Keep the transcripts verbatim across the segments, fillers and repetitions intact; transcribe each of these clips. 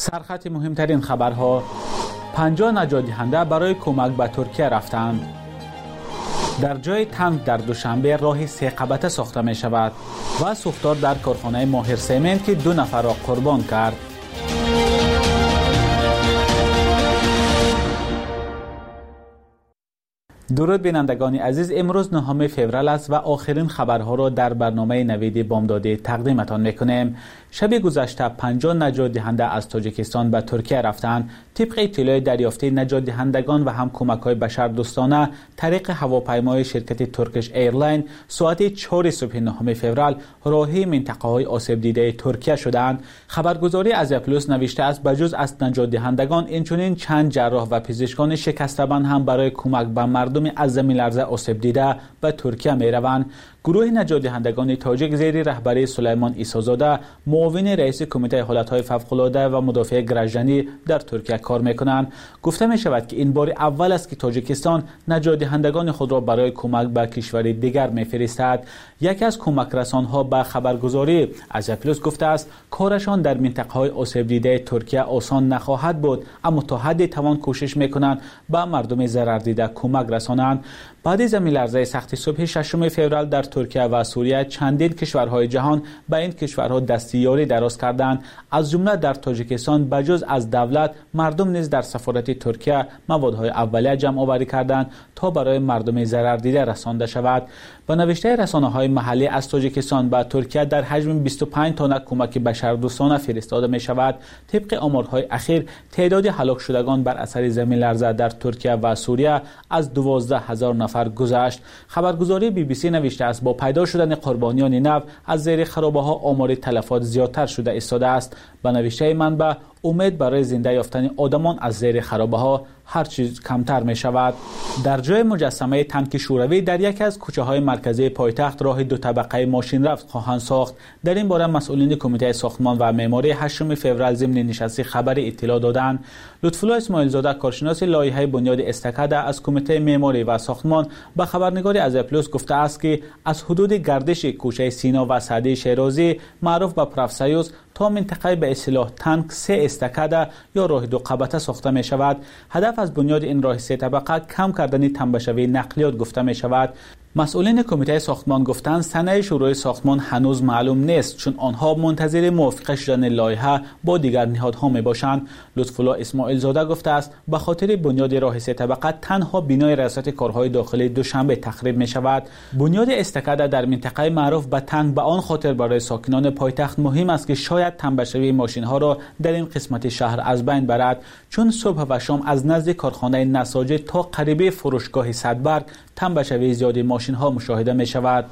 سرخط مهمترین خبرها: پنجاه نجات دهنده برای کمک به ترکیه رفتند. در جای تنگ در دوشنبه راه سه قبطه ساخته می شود و سوختار در کارخانه ماهر سمنت که دو نفر را قربان کرد. درود بینندگان عزیز، امروز نهم فوریه است و آخرین خبرها را در برنامه نوید بامداد تقدیمتان میکنیم. شب گذشته پنجاه نجات دهنده از تاجیکستان به ترکیه رفتند. طبق اطلاع دریافته، نجات دهندگان و هم کمک‌های بشردوستانه طریق هواپیمای شرکت ترکیش ایرلاین ساعت چهار صبح نهم فوریه راهی منطقه‌های آسیب دیده ترکیه شدند. خبرگزاری از پلوس نوشته است بجز از نجات دهندگان اینچنین چند جراح و پزشکان شکسته‌بند هم برای کمک به مردم از زمین لرزه آسیب دیده به ترکیه می‌روند. گروه نجات دهندگان تاجیک زیر رهبری سلیمان عیسی‌زاده، معاون رئیس کمیته حالت‌های فوق‌العاده و مدافع گرجنی در ترکیه کار می‌کنند. گفته می‌شود که این بار اول است که تاجیکستان نجات دهندگان خود را برای کمک به کشور دیگر می‌فرستد. یکی از کمک رسان‌ها به خبرگزاری از پلوس گفته است کارشان در منطقه‌های آسیب دیده ترکیه آسان نخواهد بود، اما تا حدی توان کوشش می‌کنند به مردم ضرر دیده کمک رسانند. بعد زمین لرزه سخت صبح ششم فوریه در ترکیه و سوریه چندین کشورهای جهان به این کشورها دستیاری دراز کردند. از جمله در تاجیکستان بجز از دولت، مردم نیز در سفارت ترکیه موادهای اولیه جمع آوری کردند تا برای مردم ضرر دیده رسانده شود. با نوشته رسانه‌های محلی از تاجیکستان به ترکیه در حجم بیست و پنج تن کمک بشردوستانه فرستاده می شود. طبق آمارهای اخیر تعداد هلاک شدگان بر اثر زمین لرزه در ترکیه و سوریه از دوازده هزار نفر گذشت. خبرگزاری بی بی سی نوشته است با پیدا شدن قربانیان نو از زیر خرابه‌ها آمار تلفات زیادتر شده ایستاده است. با نوشته منبع امید برای زنده یافتن آدمان از زیر خرابه‌ها هر چیز کمتر می شود. در جای مجسمه تانک شوروی در یکی از کوچه های مرکزی پایتخت راه دو طبقه ماشین رفت خواهند ساخت. در این باره مسئولین کمیته ساختمان و معماری هشتم فوریه ضمن نشست خبر اطلاع دادند. لطفالله اسماعیل زاده کارشناس لایحه بنیاد استکاده از کمیته معماری و ساختمان به خبرنگاری از پلوس گفته است که از حدود گردش کوچه سینا و سعدی شیرازی معروف به پروفسیوس تا منطقه به اصطلاح تانک سه استکاده یا راه دو قبطه ساخته می شود. هدف از بنیاد این راه سه طبقه کم کردن تنبشوی نقلیات گفته می شود. مسئولین کمیته ساختمان گفتند سنه شروع ساختمان هنوز معلوم نیست چون آنها منتظر موافقت شدن لایحه با دیگر نهادها می باشند. لطفالله اسماعیل زاده گفته است به خاطر بنیاد راه سه طبقه تنها بینای ریاست کارهای داخلی دوشنبه تخریب می شود. بنیاد استکاده در منطقه معروف به تنگ به آن خاطر برای ساکنان پایتخت مهم است که شاید تنبشوی ماشین ها را در این قسمت شهر از بین برد، چون صبح و شام از نزد کارخانه نساجی تا قریب فروشگاه صدبرگ تنبشوی زیادی ماشین ها مشاهده می شود.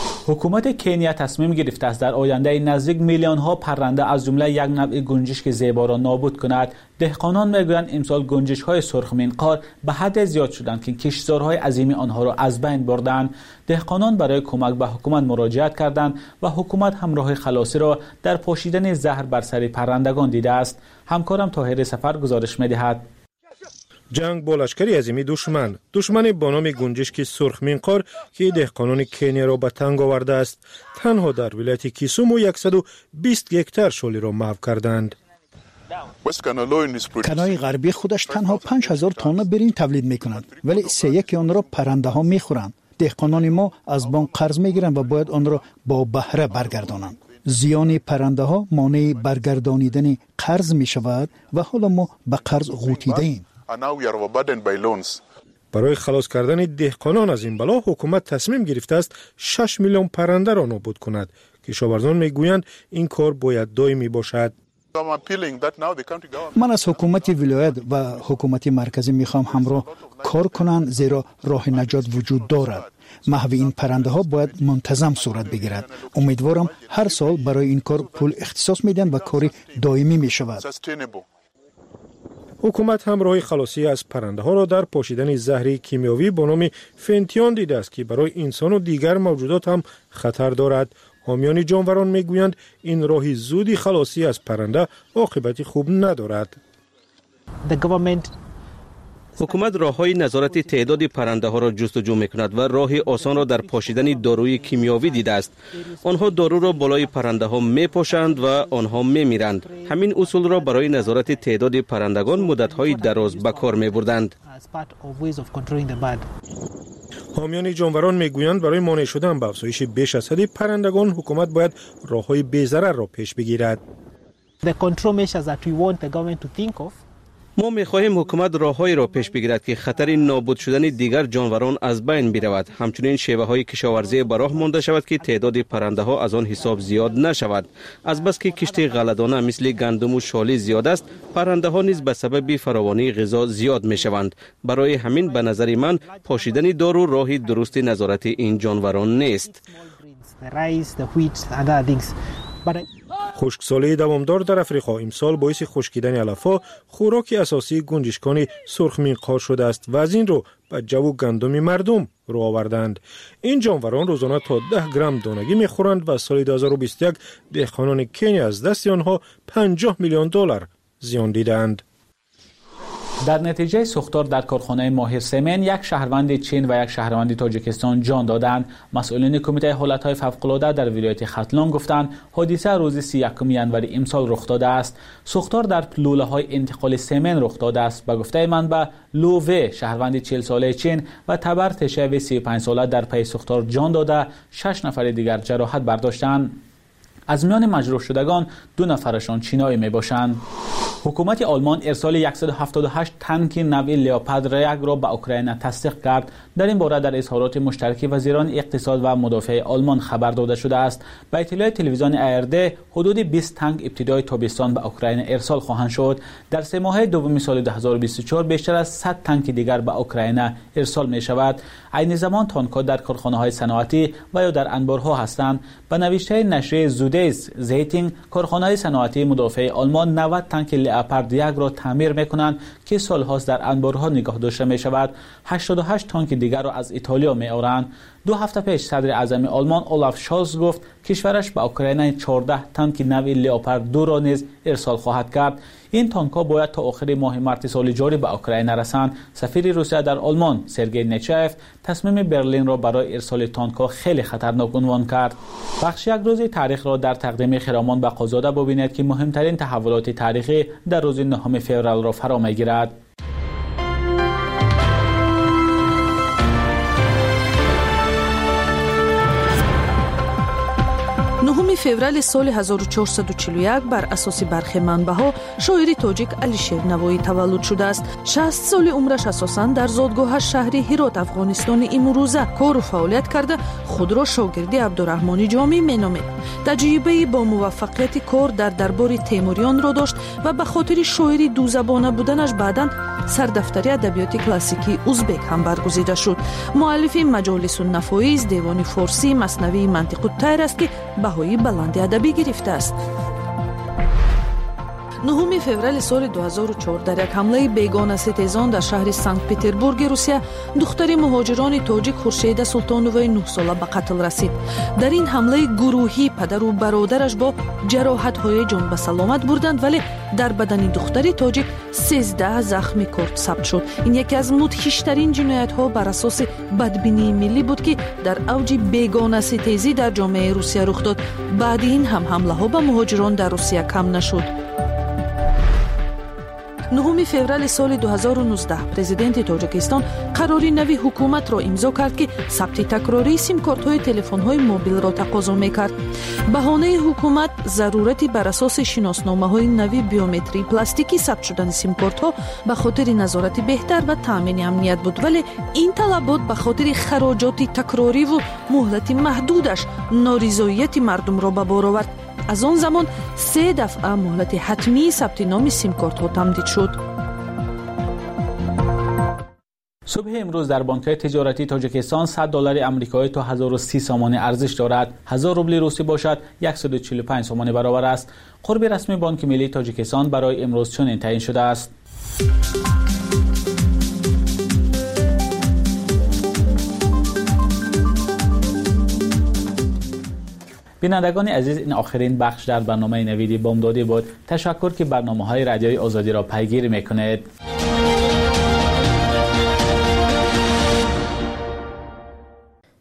حکومت کنیا تصمیم گرفته است در آینده نزدیک میلیون ها پرنده از جمله یک نوع گنجشک زیبا را نابود کند. دهقانان میگویند امسال گنجشک های سرخ منقار به حد زیاد شدند که کشتزارهای عظیمی آنها را از بین بردند. دهقانان برای کمک به حکومت مراجعت کردند و حکومت هم راه خلاصی را در پاشیدن زهر بر سر پرندگان دیده است. همکارم طاهر سفر گزارش می‌دهد. جنگ با لشکری عظیمی دشمن دشمن با نام گنجشک سرخ منقار که دهقانان کنیا را به تنگ آورده است، تنها در ولایت کیسومو صد و بیست هکتار شالی را محو کردند. کنای غربی خودش تنها پنج هزار تن برنج تولید می کند، ولی سه یک آن را پرنده ها می خورند. دهقانان ما از بانک قرض می گیرند و باید آن را با بهره برگردانند. زیان پرنده ها مانع برگردانیدن قرض می شود و حالا ما به قرض غوطیده ایم. برای خلاص کردن دهقانان از این بلا حکومت تصمیم گرفته است شش میلیون پرنده را نابود کند. کشاورزان میگویند این کار باید دائمی باشد. من از حکومت ولایت و حکومت مرکزی میخوام همراه کار کنند، زیرا راه نجات وجود دارد. محو این پرنده ها باید منتظم صورت بگیرد. امیدوارم هر سال برای این کار پول اختصاص میدن و کاری دائمی میشود. حکومت هم راه خلاصی از پرنده ها را در پاشیدن زهر کیمیاوی با نام فنتیان دیده است که برای انسان و دیگر موجودات هم خطر دارد. حامیان جانوران میگویند این راه زودی خلاصی از پرنده عاقبت خوب ندارد. حکومت راههای نظارت تعداد پرنده ها را جستجو میکند و راه آسان را در پاشیدن داروی کیمیاوی دیده است. آنها دارو را بالای پرنده ها میپاشند و آنها میمیرند. همین اصول را برای نظارت تعداد پرندگان مدت های دراز به کار میبردند. حامیان جانوران میگویند برای مانع شدن به افزایش بیش از حد پرندگان حکومت باید راههای بی‌ضرر را پیش بگیرد. ما می‌خواهیم حکومت راههایی را پیش بگیرد که خطر نابود شدن دیگر جانوران از بین برود. همچنین شیوه‌های کشاورزی به راه مانده شود که تعداد پرنده‌ها از آن حساب زیاد نشود. از بس که کشت غله‌دانه مثل گندم و شالی زیاد است، پرنده‌ها نیز به سبب فراوانی غذا زیاد می‌شوند. برای همین به نظر من پاشیدن دارو راه درست نظارت این جانوران نیست. خشکسالی دوامدار در افریقا امسال باعث خشکیدن علف‌ها خوراک اساسی گنجشکان سرخمینقار شده است و از این رو به جو و گندم مردم رو آوردند. این جانوران روزانه تا ده گرم دانگی میخورند و سال دو هزار و بیست و یک دهقانان کنیا از دست آنها پنجاه میلیون دلار زیان دیدند. در نتیجه سوختار در کارخانه ماهر سمن یک شهروند چین و یک شهروند تاجیکستان جان دادند. مسئولین کمیته حالتهای فوق‌العاده در ولایت ختلان گفتند حادثه روز سی و یکم ژانویه امسال رخ داده است. سوختار در لوله‌های انتقال سمن رخ داده است. به گفته منبع لو و شهروند چهل ساله چین و تبر تشه سی و پنج ساله در پی سوختار جان داده، شش نفر دیگر جراحت برداشتند. از میان مجروح شدگان دو نفرشان چینایی می باشند. حکومت آلمان ارسال صد و هفتاد و هشت تانک نوع لئوپارد یک را به اوکراین تصدیق کرد. در این باره در اظهارات مشترک وزیران اقتصاد و مدافع آلمان خبر داده شده است. به اطلاع تلویزیون آرد حدود بیست تانک ابتدای تابستان به اوکراین ارسال خواهند شد. در سه ماه دوم سال دو هزار و بیست و چهار بیشتر از صد تانک دیگر به اوکراین ارسال می شود. عین زمان تانک‌ها در کارخانه‌های صنعتی و یا در انبارها هستند. به نوشته نشریه زودیس زیتینگ کارخانه‌های صنعتی مدافع آلمان نود تانک لئوپارد یک را تعمیر می‌کنند که سال‌هاست در انبارها نگاه داشته می‌شود. هشتاد و هشت تانک دیگر را از ایتالیا می‌آورند. دو هفته پیش صدر اعظم آلمان اولاف شالز گفت کشورش به اوکراین چهارده تانک نوع لئوپارد دو را نیز ارسال خواهد کرد. این تانک‌ها باید تا آخر ماه مارس سال جاری به اوکراین رسند. سفیر روسیه در آلمان سرگئی نچایف تصمیم برلین را برای ارسال تانک‌ها خیلی خطرناک عنوان کرد. بخش یک روزی تاریخ را در تقدیم خرامان به قاضاده ببینید که مهمترین تحولات تاریخی در روز نهم فوریه را فرا می‌گیرد. نهم فوریه سال هزار و چهارصد و چهل و یک بر اساس برخی منبع‌ها شاعر تاجیک علیشیر نوایی تولد شده است. شصت سال عمرش اساساً در زادگاه شهر هرات افغانستان امروزه کار و فعالیت کرده خود را شاگردی عبدالرحمن جامی مینامید. تجربه با موفقیت کار در دربار تیموریان را داشت و به خاطر شاعری دو زبانه بودنش بعداً سردفتری ادبیات کلاسیکی ازبک هم برگزیده شد. مؤلف مجالس النفایس، دیوان فارسی، مثنوی منطق الطیر است که بهای بلند ادبی گرفته است. نهم فوریه سال دو هزار و چهار در یک حمله بیگانه ستیزان در شهر سنت پتربورگ روسیه دختر مهاجران تاجیک خورشیده سلطانووی نه ساله به قتل رسید. در این حمله گروهی پدر و برادرش با جراحت‌های جان به سلامت بردند، ولی در بدن دختر تاجیک سیزده زخم کورد ثبت شد. این یکی از مدهش‌ترین جنایت‌ها بر اساس بدبینی ملی بود که در اوج بیگانه ستیزی در جامعه روسیه رخ داد. بعد این هم حمله‌ها به مهاجران در روسیه کم نشد. نهم فوریه سال دو هزار و نوزده پرزیدنت تاجیکستان قراری نوی حکومت را امضا کرد که ثبت تکراری سیم کارت‌های تلفن‌های موبیل را تقاضا می‌کرد. بهانه حکومت ضرورتی بر اساس شناسنامه‌های نوی بیومتری پلاستیکی ثبت شدن سیم کارت‌ها به خاطر نظارت بهتر و تامین امنیت بود، ولی این طلبات به خاطر خراجات تکراری و مهلت محدودش نارضایت مردم را به بار آورد. از آن زمان سه دفعه مهلت حتمی ثبت نام سیم کارت ها تمدید شد. صبح امروز در بانک‌های تجارتی تاجیکستان صد دلار آمریکایی تا هزار و سی سامانه ارزش دارد. هزار روبل روسی باشد صد و چهل و پنج سامانه برابر است. قرب رسمی بانک ملی تاجیکستان برای امروز چنین تعیین شده است. بینندگان عزیز، این آخرین بخش در برنامه نویدی بامدادی بود. تشکر که برنامه‌های رادیوی آزادی را پیگیری می‌کنید.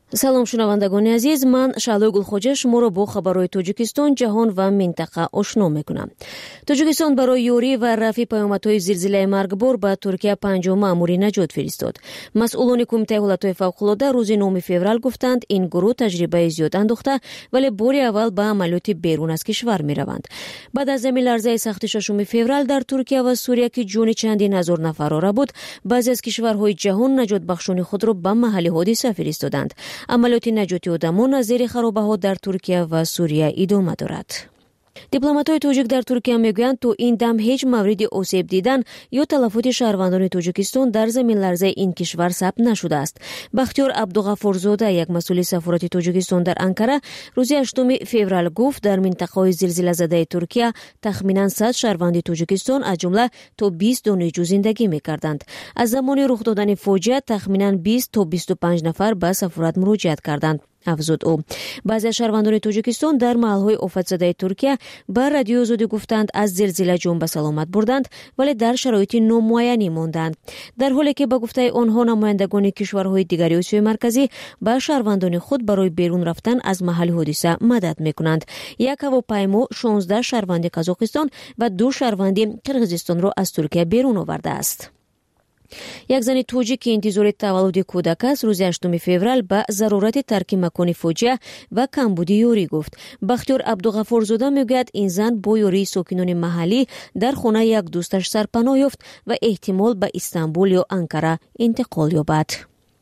салом шунавандагони азиз, ман Шаълои Гулхоҷа шуморо бо хабарҳои Тоҷикистон, ҷаҳон ва минтақа ошно мекунам. Тоҷикистон барои ёрӣ ва рафъи паёмадҳои зилзилаи маргбор ба Туркия панҷум маъмури наҷот фиристод. Масъулони Кумитаи ҳолатҳои фавқулода рӯзи нӯми феврал гуфтанд, ин гурӯҳ таҷрибаи зиёд андохта, вале бори аввал ба амалиёти берун аз кишвар мераванд. баъд аз заминларзаи сахти шашуми феврал дар Туркия ва Сурия ки ҷони чандин ҳазор нафарро рабуд, баъзе аз кишварҳои ҷаҳон наҷотбахшони худро ба маҳалли ҳодиса фиристоданд. амалиёти наҷоти одамон аз зери харобаҳо дар Туркия ва Сурия идома дорад. дипломатҳои тоҷик дар Туркия мегӯянд, то ин дам ҳеҷ мавриди осеб дидан ё талафоти шаҳрвандони Тоҷикистон дар заминларзаи ин кишвар сабт нашудааст. Бахтиёр Абдуғаффорзода, як масъули сафорати Тоҷикистон дар Анкара, рӯзи ҳаштуми феврал гуфт, дар минтақаҳои зилзилазадаи Туркия тахминан сад шаҳрванди Тоҷикистон аз ҷумла то бист донишҷӯ зиндагӣ мекарданд. аз замони рух додани фоҷиа тахминан бист то бисту панҷ нафар ба сафорат муроҷиат карданд. афзуд ӯ. баъзе аз шаҳрвандони Тоҷикистон дар маҳалҳои офатзадаи Туркия ба радиои озодӣ гуфтанд, аз зилзила ҷон ба саломат бурданд, вале дар шароити номуайянӣ монданд. дар ҳоле ки ба гуфтаи онҳо намояндагони кишварҳои дигари Осиёи марказӣ ба шаҳрвандони худ барои берун рафтан аз маҳалли ҳодиса мадад мекунанд. як ҳавопаймо шонздаҳ шаҳрванди Қазоқистон ва ду шаҳрванди Қирғизистонро аз Туркия берун овардааст. як зани тоҷик ки интизори таваллуди кӯдак аст, рӯзи ҳаштуми феврал ба зарурати тарки макони фоҷиа ва камбуди ёрӣ гуфт. Бахтиёр Абдуғаффорзода мегӯяд, ин зан бо ёрии сокинони маҳаллӣ дар хонаи як дӯсташ сарпаноҳ ёфт ва эҳтимол ба Истанбул ё Анкара интиқол ёбад.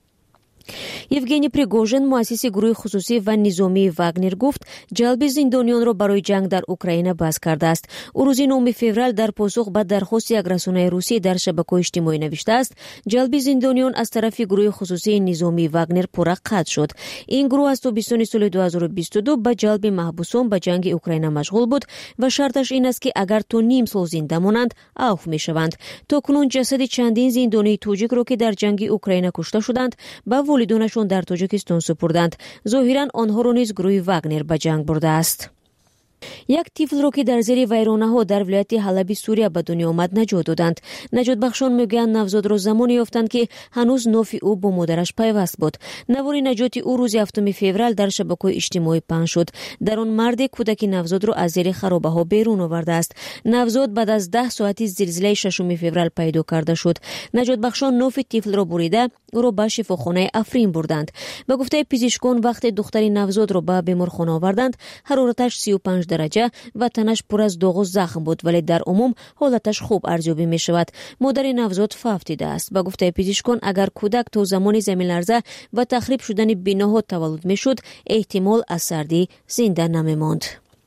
Евгений Пригожин, муассиси гурӯҳи хусусӣ ва низомии Вагнер, гуфт, ҷалби зиндонiyonро барои ҷанг дар Украина баҳс кардааст. ӯ рӯзи нӯми феврал дар посух ба дархости як расонаи русӣ дар шабакаҳои иҷтимоӣ навиштааст, ҷалби зиндониён аз тарафи гурӯҳи хусусии низомии Вагнер пурра қатъ шуд. ин гурӯҳ аз тобистони соли ду ҳазору бисту ду ба ҷалби маҳбусон ба ҷанги Украина машғул буд ва шарташ ин аст, ки агар то ним сол зинда монанд, авф мешаванд. то кунун ҷасади чандин зиндонии тоҷикро, ки дар ҷанги Украина кушта шуданд, ба волидонашон дар Тоҷикистон супурданд. зоҳиран онҳоро низ гурӯҳи Вагнер ба ҷанг бурдааст. як тифлро, ки дар зери вайронаҳо дар вилояти Ҳалаби Сурия ба дунё омад, наҷот доданд. наҷотбахшон мегӯянд, навзодро замоне ёфтанд, ки ҳанӯз нофи ӯ бо модараш пайваст буд. навори наҷоти ӯ рӯзи ҳафтуми феврал дар шабакаҳои иҷтимоӣ паҳн шуд. дар он марде кӯдаки навзодро аз зери харобаҳо берун овардааст. навзод баъд аз даҳ соати зилзилаи шашуми феврал пайдо карда шуд. наҷотбахшон нофи тифлро бурида, ӯро ба шифохонаи Африн бурданд. ба гуфтаи пизишкон, вақте духтари навзодро ба беморхона оварданд, ҳарораташ сию панҷ дараҷа ва танаш пур аз доғу захм буд, вале дар умум ҳолаташ хуб арзёбӣ мешавад. модари навзод фавт дидааст. ба гуфтаи пизишкон, агар кӯдак то замони заминларза ва тахриб шудани биноҳо таваллуд мешуд, эҳтимол аз сардӣ зинда намемонд.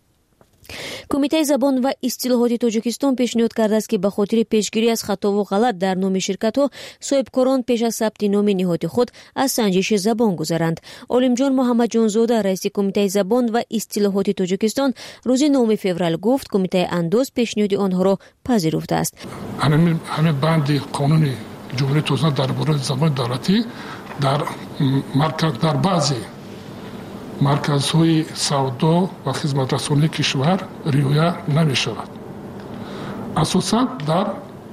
Кумитаи забон ва истилоҳоти Тоҷикистон пешниҳод кардааст, ки ба хотири пешгирӣ аз хатову ғалат дар номи ширкатҳо, соҳибкорон пеш аз сабти номи ниҳоди худ аз санҷиши забон гузаранд. Олимҷон Муҳаммаҷонзода, раиси Кумитаи забон ва истилоҳоти Тоҷикистон, рӯзи нӯми феврал гуфт, Кумитаи андоз пешниҳоди онҳоро пазируфтааст. ҳамин банди қонуни ҷумҳурии Тоҷикистон дар бораи забони давлатӣ дар марказ дар баъзе марказҳои савдо ва хизматрасонии кишвар риоя намешавад. асосан дар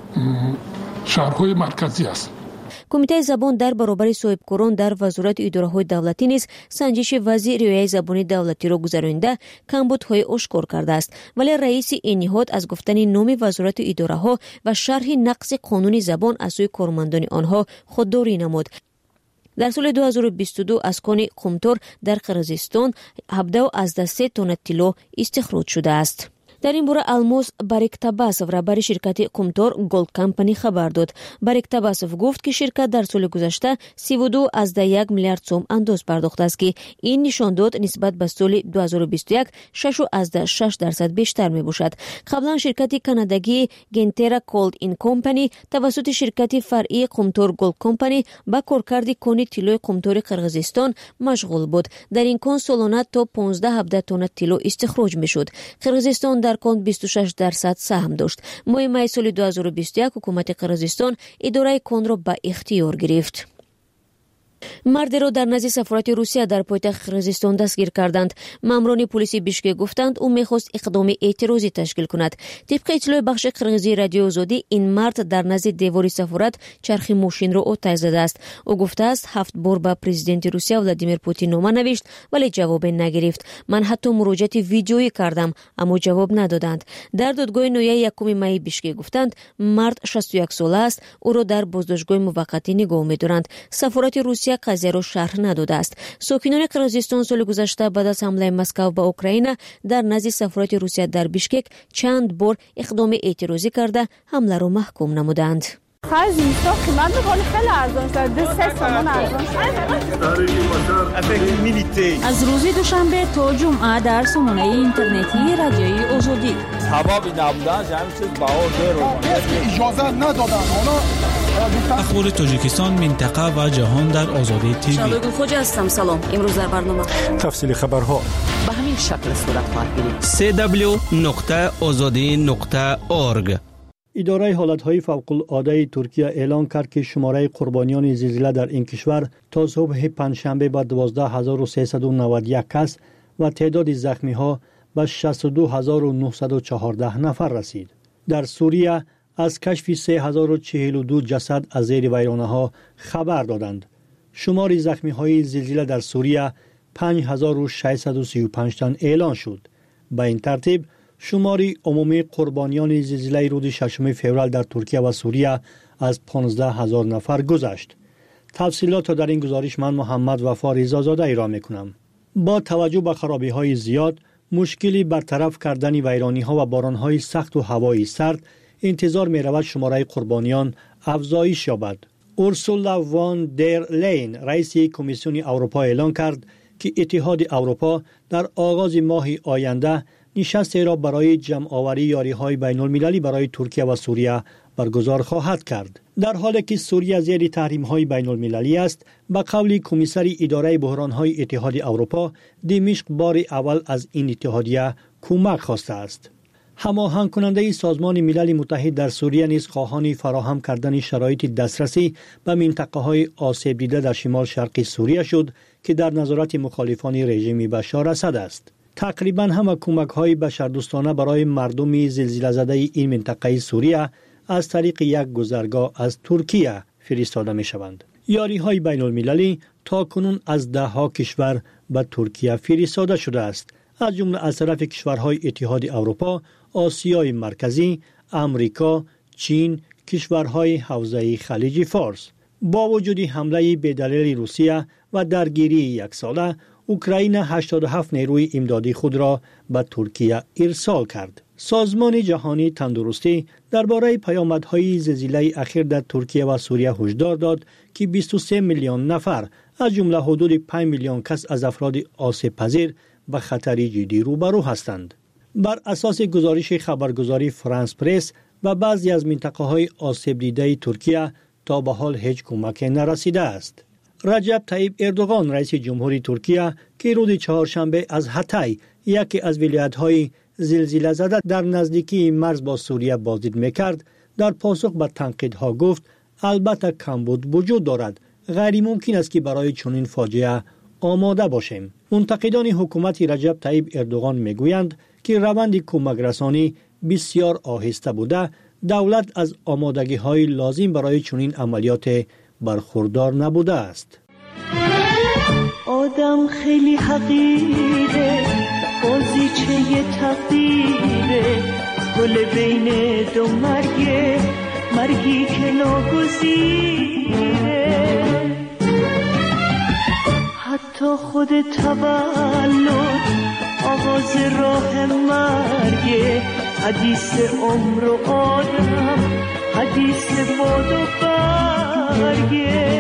шаҳрҳои марказӣ аст. Кумитаи забон дар баробари соҳибкорон дар вазорати идораҳои давлатӣ низ санҷиши вазъи риояи забони давлатиро гузаронида камбудҳои ошкор кардааст, вале раиси ин ниҳод аз гуфтани номи вазорати идораҳо ва шарҳи нақси қонуни забон аз сӯи кормандони онҳо худдорӣ намуд. дар соли ду ҳазору бисту ду аз кони Қумтор дар Қирғизистон ҳабдаҳу аздасе тонна тилло истихроҷ шудааст. дар ин бора Алмоз Бариктабасов, раҳбари ширкати Қумтор Голд Компани, хабар дод. Бариктабасов гуфт, ки ширкат дар соли гузашта сиву ду азда як миллиард сом андоз пардохтааст, ки ин нишон дод нисбат ба соли ду ҳазору бисту як шашу азда шаш дарсад бештар мебошад. қаблан ширкати канадагии Гентера Cold in Company тавассути ширкати фаръии Қумтор Голд Компани ба коркарди кони тиллои Қумтори Қирғизистон машғул буд. дар ин кон солона то понздаҳ ҳабдаҳ тонна тилло истихроҷ мешуд. Қирғизистон дар кон бисту шаш дарсад саҳм дошт. моҳи май соли ду ҳазору бисту як ҳукумати Қирғизистон идораи конро ба ихтиёр гирифт. мардеро дар назди сафорати русия дар пойтахти қирғизистон дастгир карданд. маъмурони полиси бишкек гуфтанд ӯ мехост иқдоми эътирозӣ ташкил кунад. тибқи иттилои бахши қирғизии радиои озодӣ, ин мард дар назди девори сафорат чархи мошинро оташ задааст. ӯ гуфтааст ҳафт бор ба президенти русия Владимир Путин нома навишт, вале ҷавобе нагирифт. ман ҳатто муроҷиати видеоӣ кардам, аммо ҷавоб надоданд. дар додгоҳи ноҳияи якуми майи бишкек гуфтанд, мард шасту як сола аст, ӯро дар боздоштгоҳи муваққатӣ нигоҳ медоранд. сафорати русия қазияро шарҳ надодааст. сокинони қирғизистон соли гузашта баъд аз ҳамлаи Москва ба Украина дар назди сафорати русия дар Бишкек чанд бор иқдоми эътирозӣ карда ҳамларо маҳкум намуданд. аз рӯзи душанбе то ҷумъа дар сомонаи интернетии радиои озодӣ اخبار تاجیکستان، منطقه و جهان در آزادی تیوی. شالوی خوجه هستم. سلام. امروز در برنامه تفصیل خبرها به همین شکل صورت خواهد گرفت. سی دبلیو نقطه آزادی نقطه اورگ. اداره حالتهای فوق‌العاده ترکیه اعلام کرد که شماره قربانیان زلزله در این کشور تا صبح پنجشنبه به دوازده هزار و سیصد و نود و یک کس و تعداد زخمی‌ها به شصت و دو هزار و نهصد و چهارده نفر رسید. در سوریه از کشف سه هزار و چهل و دو جسد از زیر ویرانه‌ها خبر دادند. شمار زخمی‌های زلزله در سوریه پنج هزار و ششصد و سی و پنج تن اعلان شد. به این ترتیب شماری عمومی قربانیان زلزله روز ششم فوریه در ترکیه و سوریه از پانزده هزار نفر گذشت. تفصیلات در این گزارش من محمد وفا رضازاده ارائه می‌کنم. با توجه به خرابی‌های زیاد، مشکلی برطرف کردن ویرانی‌ها و باران‌های سخت و هوای سرد، انتظار می‌رود شماره قربانیان افزایش یابد. اورسولا وان در لین، رئیس کمیسیون اروپا اعلام کرد که اتحاد اروپا در آغاز ماه آینده نشستی را برای جمع‌آوری یاری‌های بین‌المللی برای ترکیه و سوریه برگزار خواهد کرد. در حالی که سوریه زیر تحریم‌های بین‌المللی است، به قول کمیسر اداره بحران‌های اتحاد اروپا، دمشق بار اول از این اتحادیه کمک خواسته است. هماهنگ کننده سازمان ملل متحد در سوریه نیز خواهان فراهم کردن شرایط دسترسی به منطقه‌های آسیب دیده در شمال شرقی سوریه شد که در نظارت مخالفان رژیم بشار اسد است. تقریباً همه کمک‌های بشردوستانه برای مردم زلزله زده این منطقه سوریه از طریق یک گذرگاه از ترکیه فرستاده می‌شوند. یاری‌های بین‌المللی تاکنون از ده‌ها کشور به ترکیه فرستاده شده است، از جمله از طرف کشورهای اتحاد اروپا، آسیای مرکزی، امریکا، چین، کشورهای حوزه خلیج فارس. با وجود حمله بی‌دلیل روسیه و درگیری یک ساله، اوکراین هشتاد و هفت نیروی امدادی خود را به ترکیه ارسال کرد. سازمان جهانی تندرستی درباره پیامدهای زلزله اخیر در ترکیه و سوریه هشدار داد که بیست و سه میلیون نفر از جمله حدود پنج میلیون کس از افراد آسیب پذیر به خطر جدی روبرو هستند. بر اساس گزارش خبرگزاری فرانس پرس و بعضی از منطقه‌های آسیب دیده ترکیه تا به حال هیچ کمک نرسیده است. رجب طیب اردوغان، رئیس جمهوری ترکیه، که روز چهارشنبه از هتای، یکی از ولایت‌های زلزله زده در نزدیکی مرز با سوریه بازدید می‌کرد، در پاسخ به تنقیدها گفت البته کمبود وجود دارد، غیر ممکن است که برای چنین فاجعه آماده باشیم. منتقدان حکومت رجب طیب اردوغان میگویند که روند کمک رسانی بسیار آهسته بوده، دولت از آمادگی‌های لازم برای چنین عملیات برخوردار نبوده است. آدم خیلی حقیره، بازیچه تقدیره، گل بین دو مرگه، مرگی که ناگزیره. حتی خود تولد آغاز راه مرگه، حدیث عمر و آدم، حدیث باد و برگه.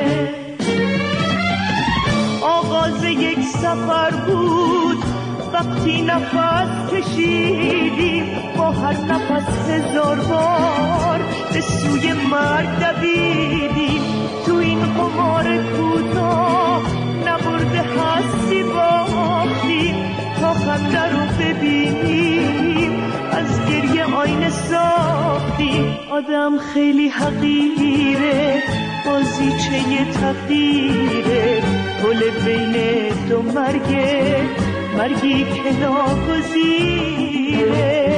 آغاز یک سفر بود وقتی نفس کشیدیم، با هر نفس هزار بار به سوی مرگ دویدیم. تو این قمار کوتاه نبرده هستی باختیم، تا خنده رو ببینیم از گریه آینه ساختیم. آدم خیلی حقیره، بازیچه تقدیره، پل بین دو مرگه، مرگی که ناگزیره.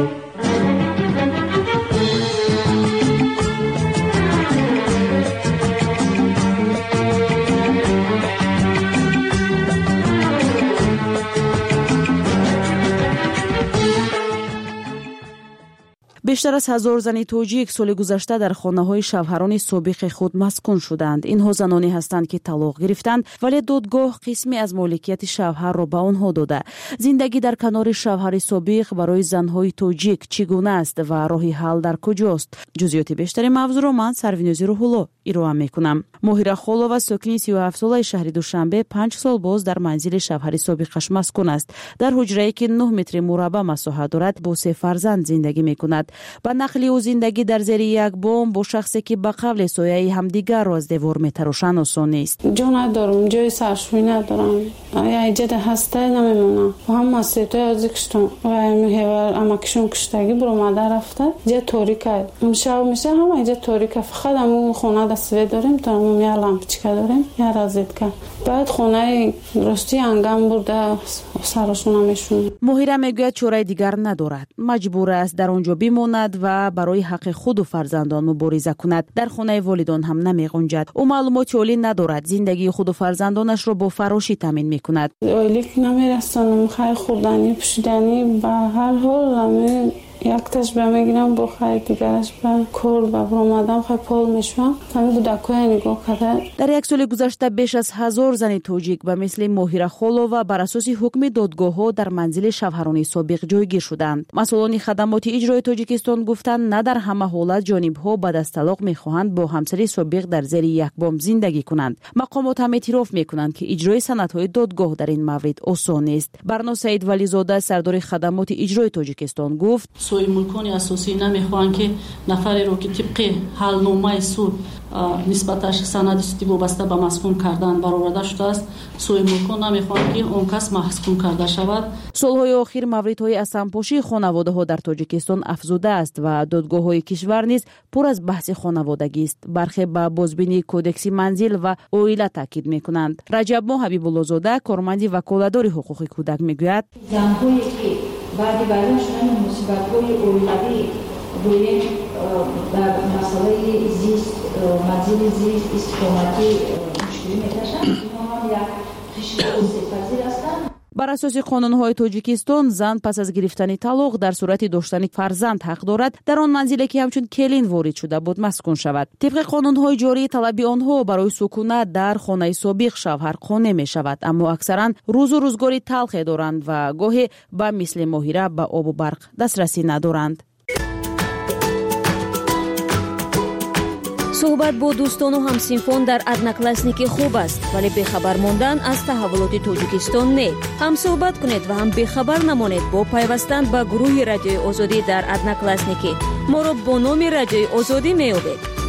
بیشتر از هزار زن توجیک سال گذشته در خانه‌های شوهران سابق خود مسکون شدند. اینها زنانی هستند که طلاق گرفتند ولی دادگاه قسمی از مالکیت شوهر را به آنها داده. زندگی در کنار شوهر سابق برای زنهای توجیک چگونه است و راه حل در کجاست؟ جزئیات بیشتر موضوع را من سروینوزی روح‌الله ارائه می‌کنم. ماهیره خولووا ساکن سی و هفت ساله شهر دوشنبه پنج سال باز در منزل شوهر سابقش مسکون است. در حجره‌ای که نه متر مربع مساحت دارد با سه فرزند زندگی می‌کند. با نقلی او زندگی در زیر یک بام با شخصی که به قبل سایه همدیگر را از دیوار میتراشند آسان نیست. جا ندارم، جای سرشوی ندارم، ایجاد هسته نمیمونم و هم مسیطه ازی کشتم و همیهور اما کشون کشتگی برامده رفته جا توریکه شب میشه هم ایجا توریکه فقط همون خونه دستوی داریم تا همون یه لامپچکه داریم یه رازید که بعد خونه راستی انگم برده سرشون همیشون. ماهیره میگوید چاره دیگر ندارد، مجبور است در اونجا بماند و برای حق خود و فرزندان مبارزه کند. در خانه والدان هم نمی‌گنجد. او معلومات عالی ندارد. زندگی خود و فرزندانش را با فراشی تامین می‌کند. عالی که نمی‌رسانم، خیر خوردنی پوشیدنی به هر حال همه یک تاش به میگیرم با خیر دیگرش به کار و برآمدم خیر پول میشم. همین دودکای نگاه کرده. در یک سال گذشته بیش از هزار زن توجیک به مثل ماهیره خولووا بر اساس حکم دادگاه‌ها در منزل شوهران سابق جایگیر شدند. مسئولان خدمات اجرایی تاجیکستان گفتند نه در همه حالت جانب‌ها بعد از طلاق می‌خواهند با همسر سابق در زیر یک بام زندگی کنند. مقامات هم اعتراف می‌کنند که اجرای سندهای دادگاه در این مورد آسان نیست. برنا سعید ولیزاده سردار خدمات اجرایی تاجیکستان گفت سوی ملکان اساسی نمیخواهند که نفری رو که طبق حلنامه سود نسبتش سند سودی وابسته به مسکون کردن برآورده شده است، سوی ملکان نمیخواهند که اون کس مسکون کرده شود. سالهای اخیر موردهای از سمپاشی خانواده‌ها در تاجیکستان افزوده است و دادگاه‌های کشور نیز پر از بحث خانوادگی است. برخی به بازبینی کودکس منزل و اویله تاکید می‌کنند. رجب ماه حبیب الله زاده کارمند وکالتدار حقوق کودک میگوید زن‌هایی که بعد بیان شدن مصیبت‌های اولیوی روی در مسئله زیست منزل زیست استقامتی مشکلی می‌کشند، اینها هم یک تشکیل پذیر هستند. بر اساس قانون‌های تاجیکستان زن پس از گرفتن طلاق در صورت داشتن فرزند حق دارد در آن منزلی که همچون کلین وارد شده بود مسکون شود. طبق قانون‌های جاری طلب آنها برای سکونت در خانه سابق شوهر قانع می‌شود، اما اکثرا روز و روزگاری تلخی دارند و گاهی به مثل ماهیره به آب و برق دسترسی ندارند. صحبت با دوستان و همسینفان در ادناکلاسنیکی خوب است، ولی بخبر ماندن از تحولات تاجیکستان نه. هم صحبت کنید و هم بخبر نمانید با پیوستن به گروه رادیوی آزادی در ادناکلاسنیکی. ما را با نام رادیوی آزادی می‌یابید.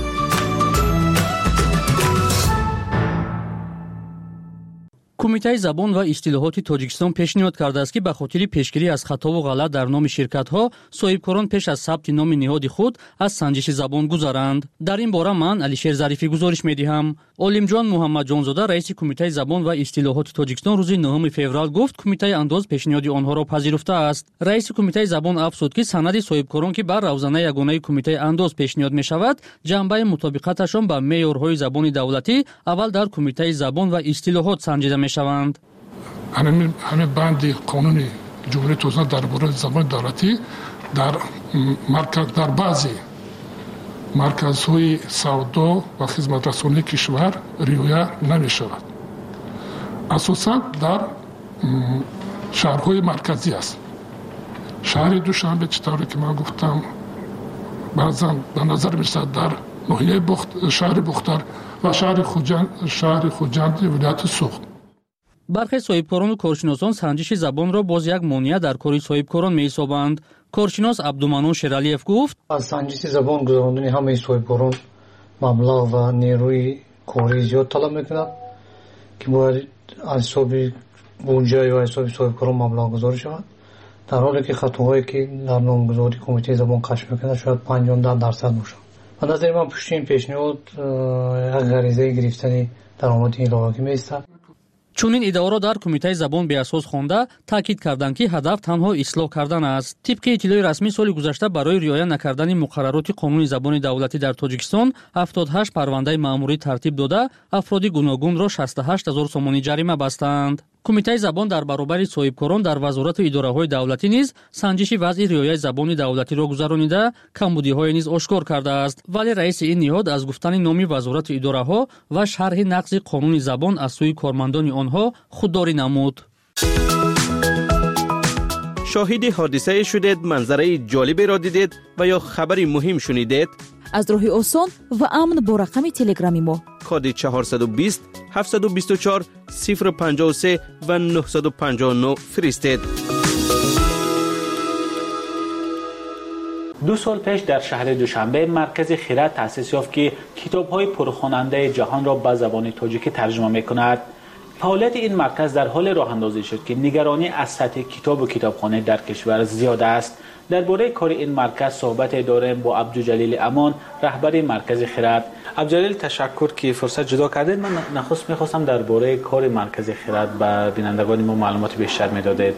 کمیته زبان و اصطلاحات تاجیکستان پیشنهاد کرده است که به خاطر پیشگیری از خطا و غلط در نام شرکت‌ها صاحبکاران پیش از ثبت نام نهاد خود از سنجش زبان گذرند. در این باره من علیشیر ظریفی گزارش می‌دهم. عالمجان محمد جانزاده رئیس کمیته زبان و اصطلاحات تاجیکستان روز نهم فوریه گفت کمیته انداز پیشنهاد آنها را پذیرفته است. رئیس کمیته زبان افزود که سند صاحبکاران که بر روزنه یگانه کمیته انداز پیشنهاد می‌شود جنبه مطابقتشان با معیارهای زبان دولتی اول در کمیته زبان و اصطلاحات سنجیده شوند. همین همین بند قانون جمهوری توسعه درباره زبان دولتی در مرکز در بعضی مرکزهای سودا و خدمت رسانی کشور رعایت نمی شود. اساساً در شهرهای مرکزی است. شهر دوشنبه چطوری که من گفتم بعضاً به نظر می‌رسد در ناحیه بخت شهر بختر و شهر خوجند شهر خوجند ولایت سوخت. برخی صاحبکاران و کارشناسان سنجش زبان را باز یک مانع در کار صاحبکاران می‌حسابند. کارشناس عبدالمنان شیرالیف گفت از سنجش زبان گذراندن همه صاحبکاران مبلغ و نیروی کاری زیاد طلب می‌کند که باید از حساب بودجه یا حساب صاحبکاران مبلغ گذاری شود، در حالی که خطاهایی که در نامگذاری کمیته زبان کشف می‌کند شاید پنجاه درصد باشد از نظر من پشت این پیشنهاد غریزه گرفتن درآمد ایلاقی می‌ایستد. чунин иддаоро дар кумитаи забон беасос хонда таъкид карданд ки ҳадаф танҳо ислоҳ кардан аст. тибқи иттилои расмӣ соли гузашта барои риоя накардани муқаррароти қонуни забони давлатӣ дар тоҷикистон ҳафтод и ҳашт парвандаи маъмурӣ тартиб дода афроди гуногунро шасту ҳашт ҳазор сомонӣ ҷарима бастанд. кумитаи забон дар баробари соҳибкорон дар вазорату идораҳои давлатӣ низ санҷиши вазъи риояи забони давлатиро гузаронида камбудиҳое низ ошкор кардааст. вале раиси ин ниҳод аз гуфтани номи вазорату идораҳо ва шарҳи нақзи қонуни забон аз сӯи кормандони онҳо худдорӣ намуд. шоҳиди ҳодисае шудед, манзараи ҷолиберо дидед ва ё хабари муҳим шунидед? аз роҳи осон ва амн бо рақами телеграми мо коди чаҳорсаду бист ҳафтсаду бисту чор сифр панҷоҳу се ва нуҳсаду панҷоҳу нӯ фиристед. دو سال پیش در شهر دوشنبه مرکز خیرات تأسیس یافت که کتاب‌های پرخواننده جهان را به زبان تاجیکی ترجمه می‌کند. فعالیت این مرکز در حال راه اندازی شد که نگرانی از سطح کتاب و کتابخانه در کشور زیاد است. درباره کار این مرکز صحبت داریم با عبدالجلیل امان، رهبر مرکز خیرات. عبدالجلیل تشکر که فرصت جدا کردید. من نخست می‌خواستم درباره کار مرکز خیرات به بینندگان ما معلومات بیشتر می‌دادید.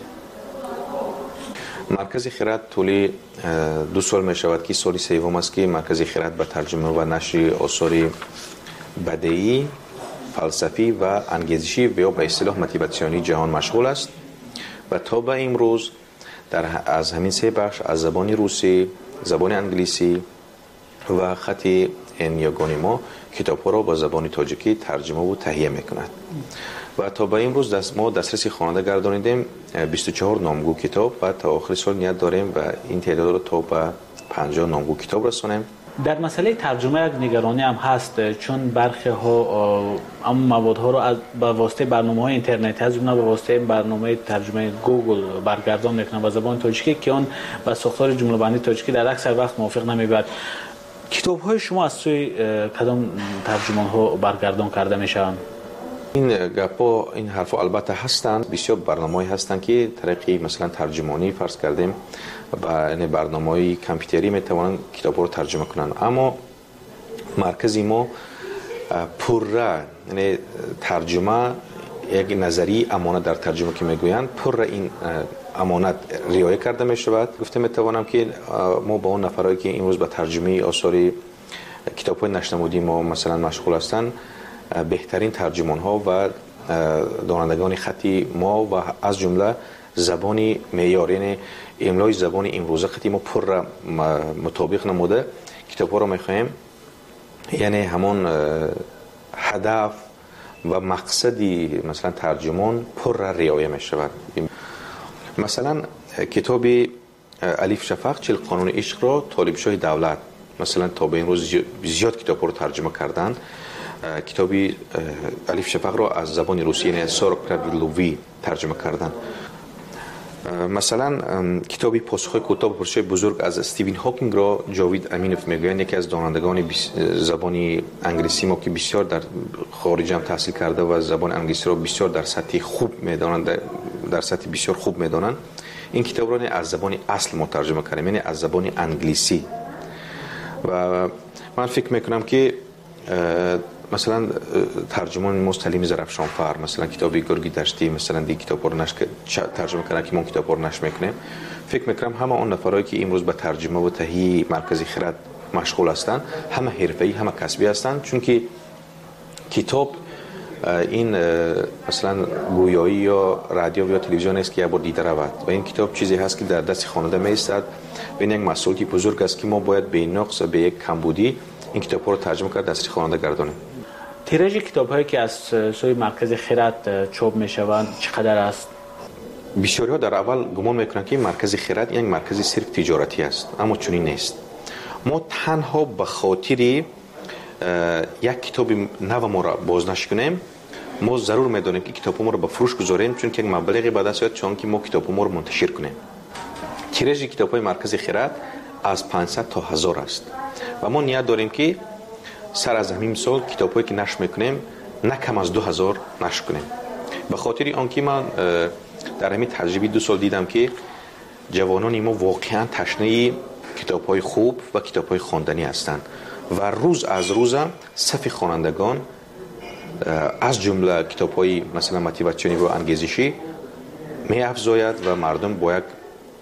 مرکز خیرات طولی دو سال می شود که سالی سوم است که مرکز خیرات به ترجمه و نشر آثار بدیعی، فلسفی و انگیزشی و یا به اصطلاح موتیواسیونی جهان مشغول است و تا به امروز در از همین سه بخش از زبان روسی، زبان انگلیسی و خط این یگانه ما کتاب‌ها را با زبان تاجیکی ترجمه و تهیه می‌کند. و تا به امروز دست ما دسترسی خواننده گردانیدیم بیست و چهار نامگو کتاب و تا آخر سال نیت داریم و این تعداد را تا به پنجاه نامگو کتاب رسانیم. در مسئله ترجمه یک نگرانی هم هست، چون برخی ها اما موادها رو از به واسطه برنامه‌های اینترنتی از جمله به واسطه برنامه ترجمه گوگل برگردان میکنن به زبان تاجیکی که اون با ساختار جمله‌بندی تاجیکی در اکثر وقت موافق نمیبرد. کتاب‌های شما از سوی کدام ترجمان‌ها برگردان کرده میشن؟ این گپا این حرفا البته هستند، بسیار برنامه‌ای هستند که طریقی مثلا ترجمانی فرض کردیم و این برنامه‌های کامپیوتری میتوانند کتاب‌ها رو ترجمه کنند، اما مرکزی ما پره یعنی ترجمه یک نظری امانت در ترجمه که میگویند پره این امانت رعایت کرده میشود. گفته میتوانم که ما با اون نفرایی که امروز به ترجمه آثار کتاب‌های نشنمودی ما مثلا مشغول هستند بهترین ترجمان ها و دانندگان خطی ما و از جمله زبانی معیار یعنی املای زبان امروزه خطی ما پر مطابق نموده کتاب ها را میخواهیم، یعنی همون هدف و مقصدی مثلا ترجمان پر رعایت میشود. مثلا کتاب الیف شفق چهل قانون عشق را طالب شاه دولت مثلا تا به امروز زیاد کتاب ها را ترجمه کردند. کتابی الیف شفق را از زبان روسی یعنی سارک پرویلووی ترجمه کردن. مثلا کتابی پاسخ کوتاه به پرسش بزرگ از استیون هاکینگ را جاوید امینوف میگویند، یکی از دانندگان زبان انگلیسی ما که بسیار در خارج هم تحصیل کرده و زبان انگلیسی را بسیار در سطح خوب میدانند، در سطح بسیار خوب میدانند. این کتاب را از زبان اصل ما ترجمه کردیم، یعنی از زبان انگلیسی. و من فکر میکنم که مثلا ترجمان مستلیم زرفشانفر مثلا کتابی گرگی دشتی مثلا دی کتاب رو نش ترجمه کردن که ما کتاب رو نش میکنیم. فکر میکنم همه اون نفرایی که امروز به ترجمه و تهیه مرکز خیرات مشغول هستند همه حرفه‌ای همه کسبی هستند، چون که کتاب این مثلا گویایی یا رادیو یا تلویزیون است که یک بار دیده رود و این کتاب چیزی هست که در دست خواننده میایستد و این یک مسئولیت بزرگ است که ما باید به این نقص به یک کمبودی این کتاب رو ترجمه کرد دست خواننده گردانیم. تیراژ کتاب‌هایی که از سوی مرکز خیرات چاپ می‌شوند چقدر است؟ بسیاری‌ها در اول گمان می‌کنند که مرکز خیرات یک مرکز صرف تجارتی است، اما چنین نیست. ما تنها به خاطر یک کتاب نو ما را بازنشر کنیم ما ضرور می‌دانیم که کتاب ما را به فروش گذاریم، چون که یک مبلغی به دست میاد چون که ما کتاب ما را منتشر کنیم. تیراژ کتاب‌های مرکز خیرات از پانصد تا هزار است و ما نیت داریم که سر از همین سال کتاب‌هایی که نشر میکنیم نه کم از دو هزار نشر کنیم. به خاطر آنکه من در همین تجربه دو سال دیدم که جوانان ما واقعا تشنه کتاب‌های خوب و کتاب‌های خواندنی هستند و روز از روز صف خوانندگان از جمله کتاب‌های مثلا موتیواسیونی و انگیزشی می افزاید و مردم با یک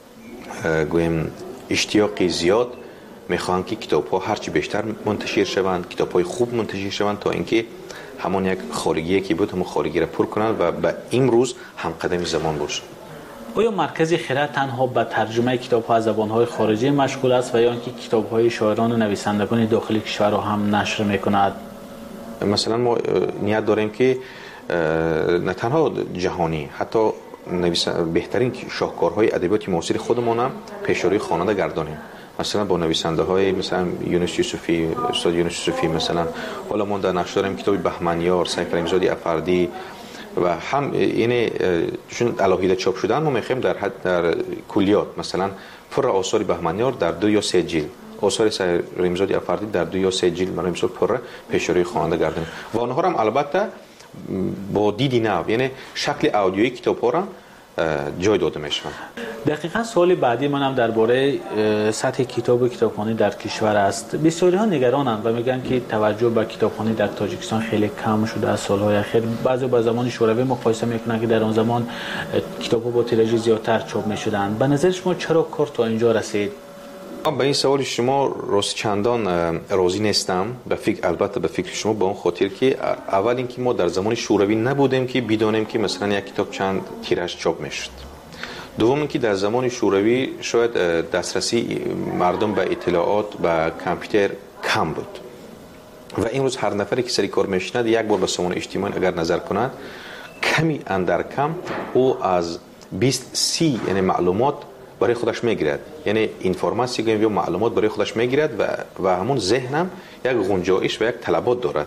گویم اشتیاقی زیاد میخوان که کتاب‌ها هرچی بیشتر منتشر شوند، کتاب‌های خوب منتشر شوند تا اینکه همون یک خارگی که بود همون خارگی را پر کنند و به امروز هم قدم زمان باشند. آیا مرکز خرد تنها به ترجمه کتاب‌ها از زبان‌های خارجی مشغول است و یا اینکه کتاب‌های شاعران و نویسندگان داخلی کشور را هم نشر می‌کند؟ مثلا ما نیت داریم که نه تنها جهانی، حتی بهترین شاهکارهای ادبیات معاصر خودمون هم پیشروی خواننده گردانیم. مثلا با نویسنده های مثلا یونس یوسفی، استاد یونس یوسفی، مثلا حالا ما در نقش داریم کتاب بهمنیار، سیف رحیم‌زاده افردی و هم یعنی چون الهیده چاپ شدن ما میخوایم در حد در کلیات مثلا پر آثار بهمنیار در دو یا سه جلد، آثار سیف رحیم‌زاده افردی در دو یا سه جلد ما مثلا پر پیشروی خواننده گردانیم و آنها هم البته با دیدی نو، یعنی شکل آدیویی کتاب‌ها را جای داده میشوند. دقیقاً سوال بعدی منم درباره سطح کتاب و کتابخوانی در کشور است. بسیاری ها نگرانند و میگن که توجه به کتابخوانی در تاجیکستان خیلی کم شده از سالهای اخیر. بعضی با زمان شوروی مقایسه میکنن که در آن زمان کتاب‌ها با تیراژ زیادتر چاپ میشدند. به نظر شما چرا کار تا اینجا رسید؟ به این سوال شما راست چندان راضی نیستم. به فکر البته به فکر شما به اون خاطر که اول اینکه ما در زمان شوروی نبودیم که بدونیم که مثلا یک کتاب چند تیراژ چاپ میشد. دوم اینکه در زمان شوروی شاید دسترسی مردم به اطلاعات و کامپیوتر کم بود و امروز هر نفری که سری کار میشند یک بار به سامانه اجتماعی اگر نظر کند کمی اندر کم او از بیست سی یعنی معلومات برای خودش میگیرد، یعنی اینفورماسیون یا معلومات برای خودش میگیرد و و همون ذهنم یک گنجایش و یک طلبات دارد.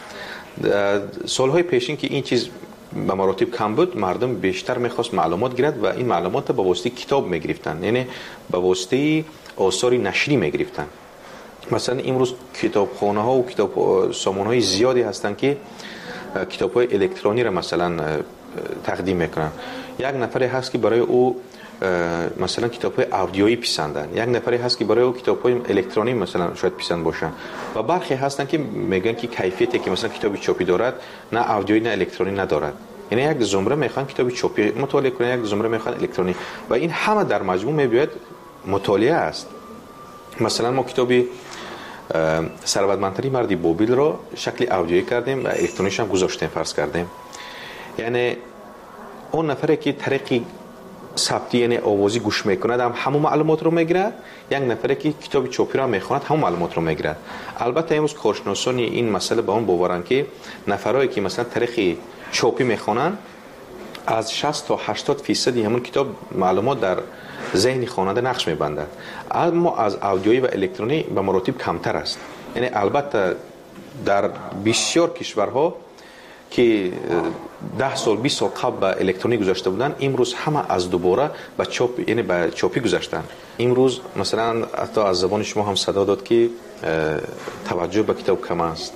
سالهای پیشین که این چیز به مراتب کم بود، مردم بیشتر میخواست معلومات گیرد و این معلومات به واسطه کتاب میگرفتن، یعنی به واسطه آثار نشری میگرفتن. مثلا امروز کتابخانه ها و کتاب سامانه های زیادی هستند که کتاب های الکترونی را مثلا تقدیم میکنن. یک نفری هست که برای او مثلا کتاب‌های آدیویی پسندن، یک نفری هست که برای او کتاب‌های الکترونیک مثلا شاید پسند باشن و برخی هستن که میگن که کیفیتی که مثلا کتابی چاپی دارد نه آدیویی نه الکترونیک ندارد، یعنی یک زمره میخوان کتابی چاپی مطالعه کنن، یک زمره میخوان الکترونیک و این همه در مجموع میباید مطالعه است. مثلا ما کتابی ثروتمندترین مردی بابل را شکل آدیویی کردیم و الکترونیکش هم گذاشتیم فرض کردیم، یعنی اون نفری که طریقی ثبتی یعنی آوازی گوش میکند هم همون معلومات رو میگیرد، یک نفری که کتاب چاپی را میخواند همون معلومات رو میگیرد. البته امروز کارشناسان این مسئله به اون باورند که نفرایی که مثلا طریق چاپی میخوانند از شصت تا هشتاد فیصد همون کتاب معلومات در ذهن خواننده نقش میبندد، اما از آدیویی و الکترونی به مراتب کمتر است. یعنی البته در بسیار کشورها که ده سال بیست سال قبل به الکترونیک گذاشته بودن، امروز همه از دوباره به چاپ یعنی به چاپی گذاشتن. امروز مثلا حتی از زبان شما هم صدا داد که توجه به کتاب کم است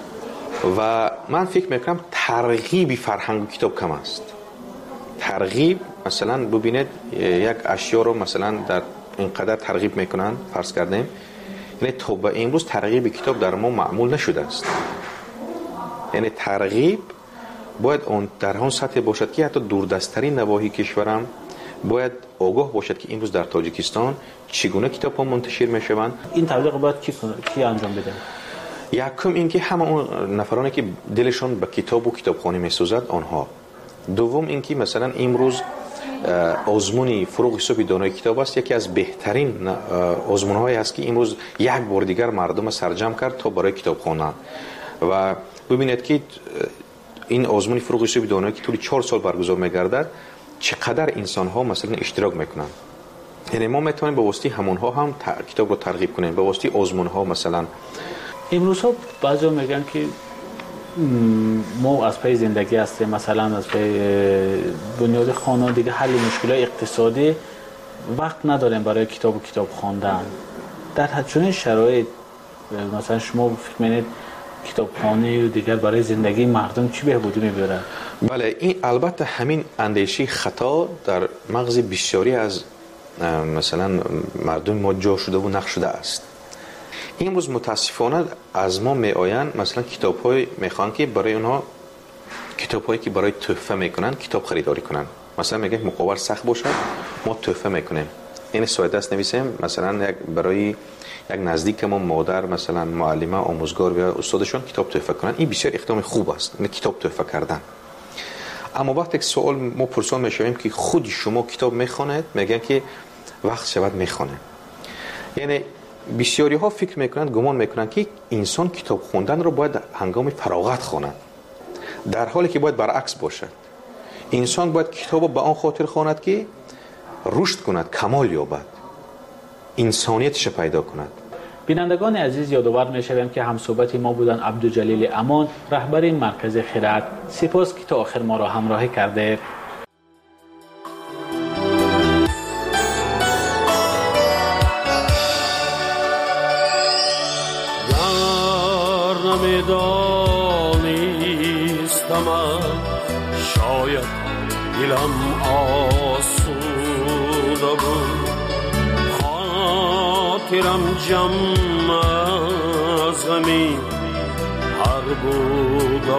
و من فکر میکنم ترغیب فرهنگ کتاب کم است. ترغیب مثلا ببینید یک اشیا رو مثلا در اینقدر ترغیب میکنن فرض کردیم، یعنی تا به امروز ترغیب کتاب در ما معمول نشده است. یعنی ترغیب باید اون در اون سطح باشد که حتی دوردستترین نواحی کشورم باید آگاه باشد که امروز در تاجیکستان چگونه کتاب‌ها منتشر میشوند. این تبلیغ باید کی کی انجام بده؟ یکم اینکه همه اون نفرانی که دلشون به کتاب و کتابخوانی میسوزد آنها. دوم اینکه مثلا امروز آزمون فروغ حساب دانای کتاب است، یکی از بهترین آزمون‌هایی است که امروز یک بار دیگر مردم سرجم کرد تا برای کتاب خواندن و ببینید که این آزمون فروغ حساب دانایی که طول چهار سال برگزار می‌گردد چقدر انسان‌ها مثلا اشتراک می‌کنند. یعنی ما می‌توانیم به واسطه همونها هم کتاب رو ترغیب کنیم، به واسطه آزمون‌ها. مثلا امروز ها بعضی میگن که ما از پی زندگی هستیم، مثلا از پی بنیاد خانوادگی حل مشکلات اقتصادی وقت نداریم برای کتاب و کتاب خواندن. در چنین شرایط مثلا شما فکر می‌کنید کتابخانه و دیگر برای زندگی مردم چی بهبودی می‌بره؟ بله، این البته همین اندیشه خطا در مغز بسیاری از مثلا مردم ما جا شده و نقش شده است. این روز متاسفانه از ما میآیند مثلا کتاب‌های میخوان که برای اونها کتاب‌هایی که برای تحفه میکنن کتاب خریداری کنن. مثلا میگه مقابل سخت باشه ما تحفه میکنیم، این ساده است نویسیم مثلا یک برای یک نزدیکمون مادر مثلا معلمه آموزگار یا استادشون کتاب تحفه کنن. این بسیار اقدام خوب است، این کتاب تحفه کردن. اما وقتی که سوال ما پرسان میشویم که خود شما کتاب میخونید، میگن که وقت شود میخونه. یعنی بسیاری ها فکر میکنند، گمان میکنند که انسان کتاب خوندن رو باید هنگام فراغت خواند، در حالی که باید برعکس باشد. انسان باید کتاب رو به آن خاطر خواند که رشد کند، کمال یابد، انسانیتش پیدا کند. بینندگان عزیز، یادآور می‌شویم که همصحبت ما بودن عبدالجلیل امان، رهبر مرکز خرد. سپاس که تا آخر ما را همراهی کرده. شاید دلم آسوده بود، خاطرم جمع از غمی هر بود و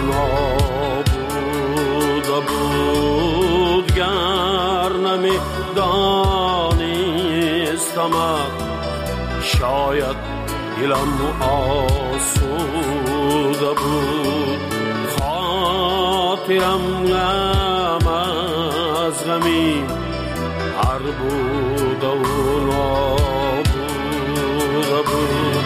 نابوده بود. گر نمی دانستم شاید دلم آسوده بود، خاطرم غم از غمی هر بود و نابوده بود.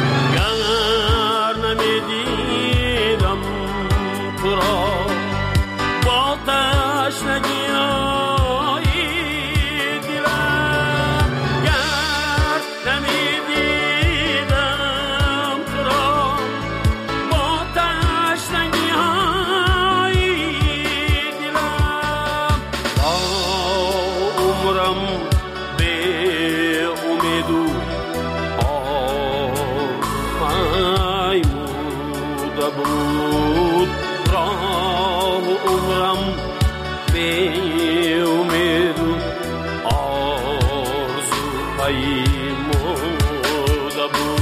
گر نمی دیدم تو را با تشنگی های دلم، گر نمی دیدم تو را با تشنگی های دلم، با عمرم به امید و آرمیده بود. راه عمرم به امید و آرزو پیموده بود.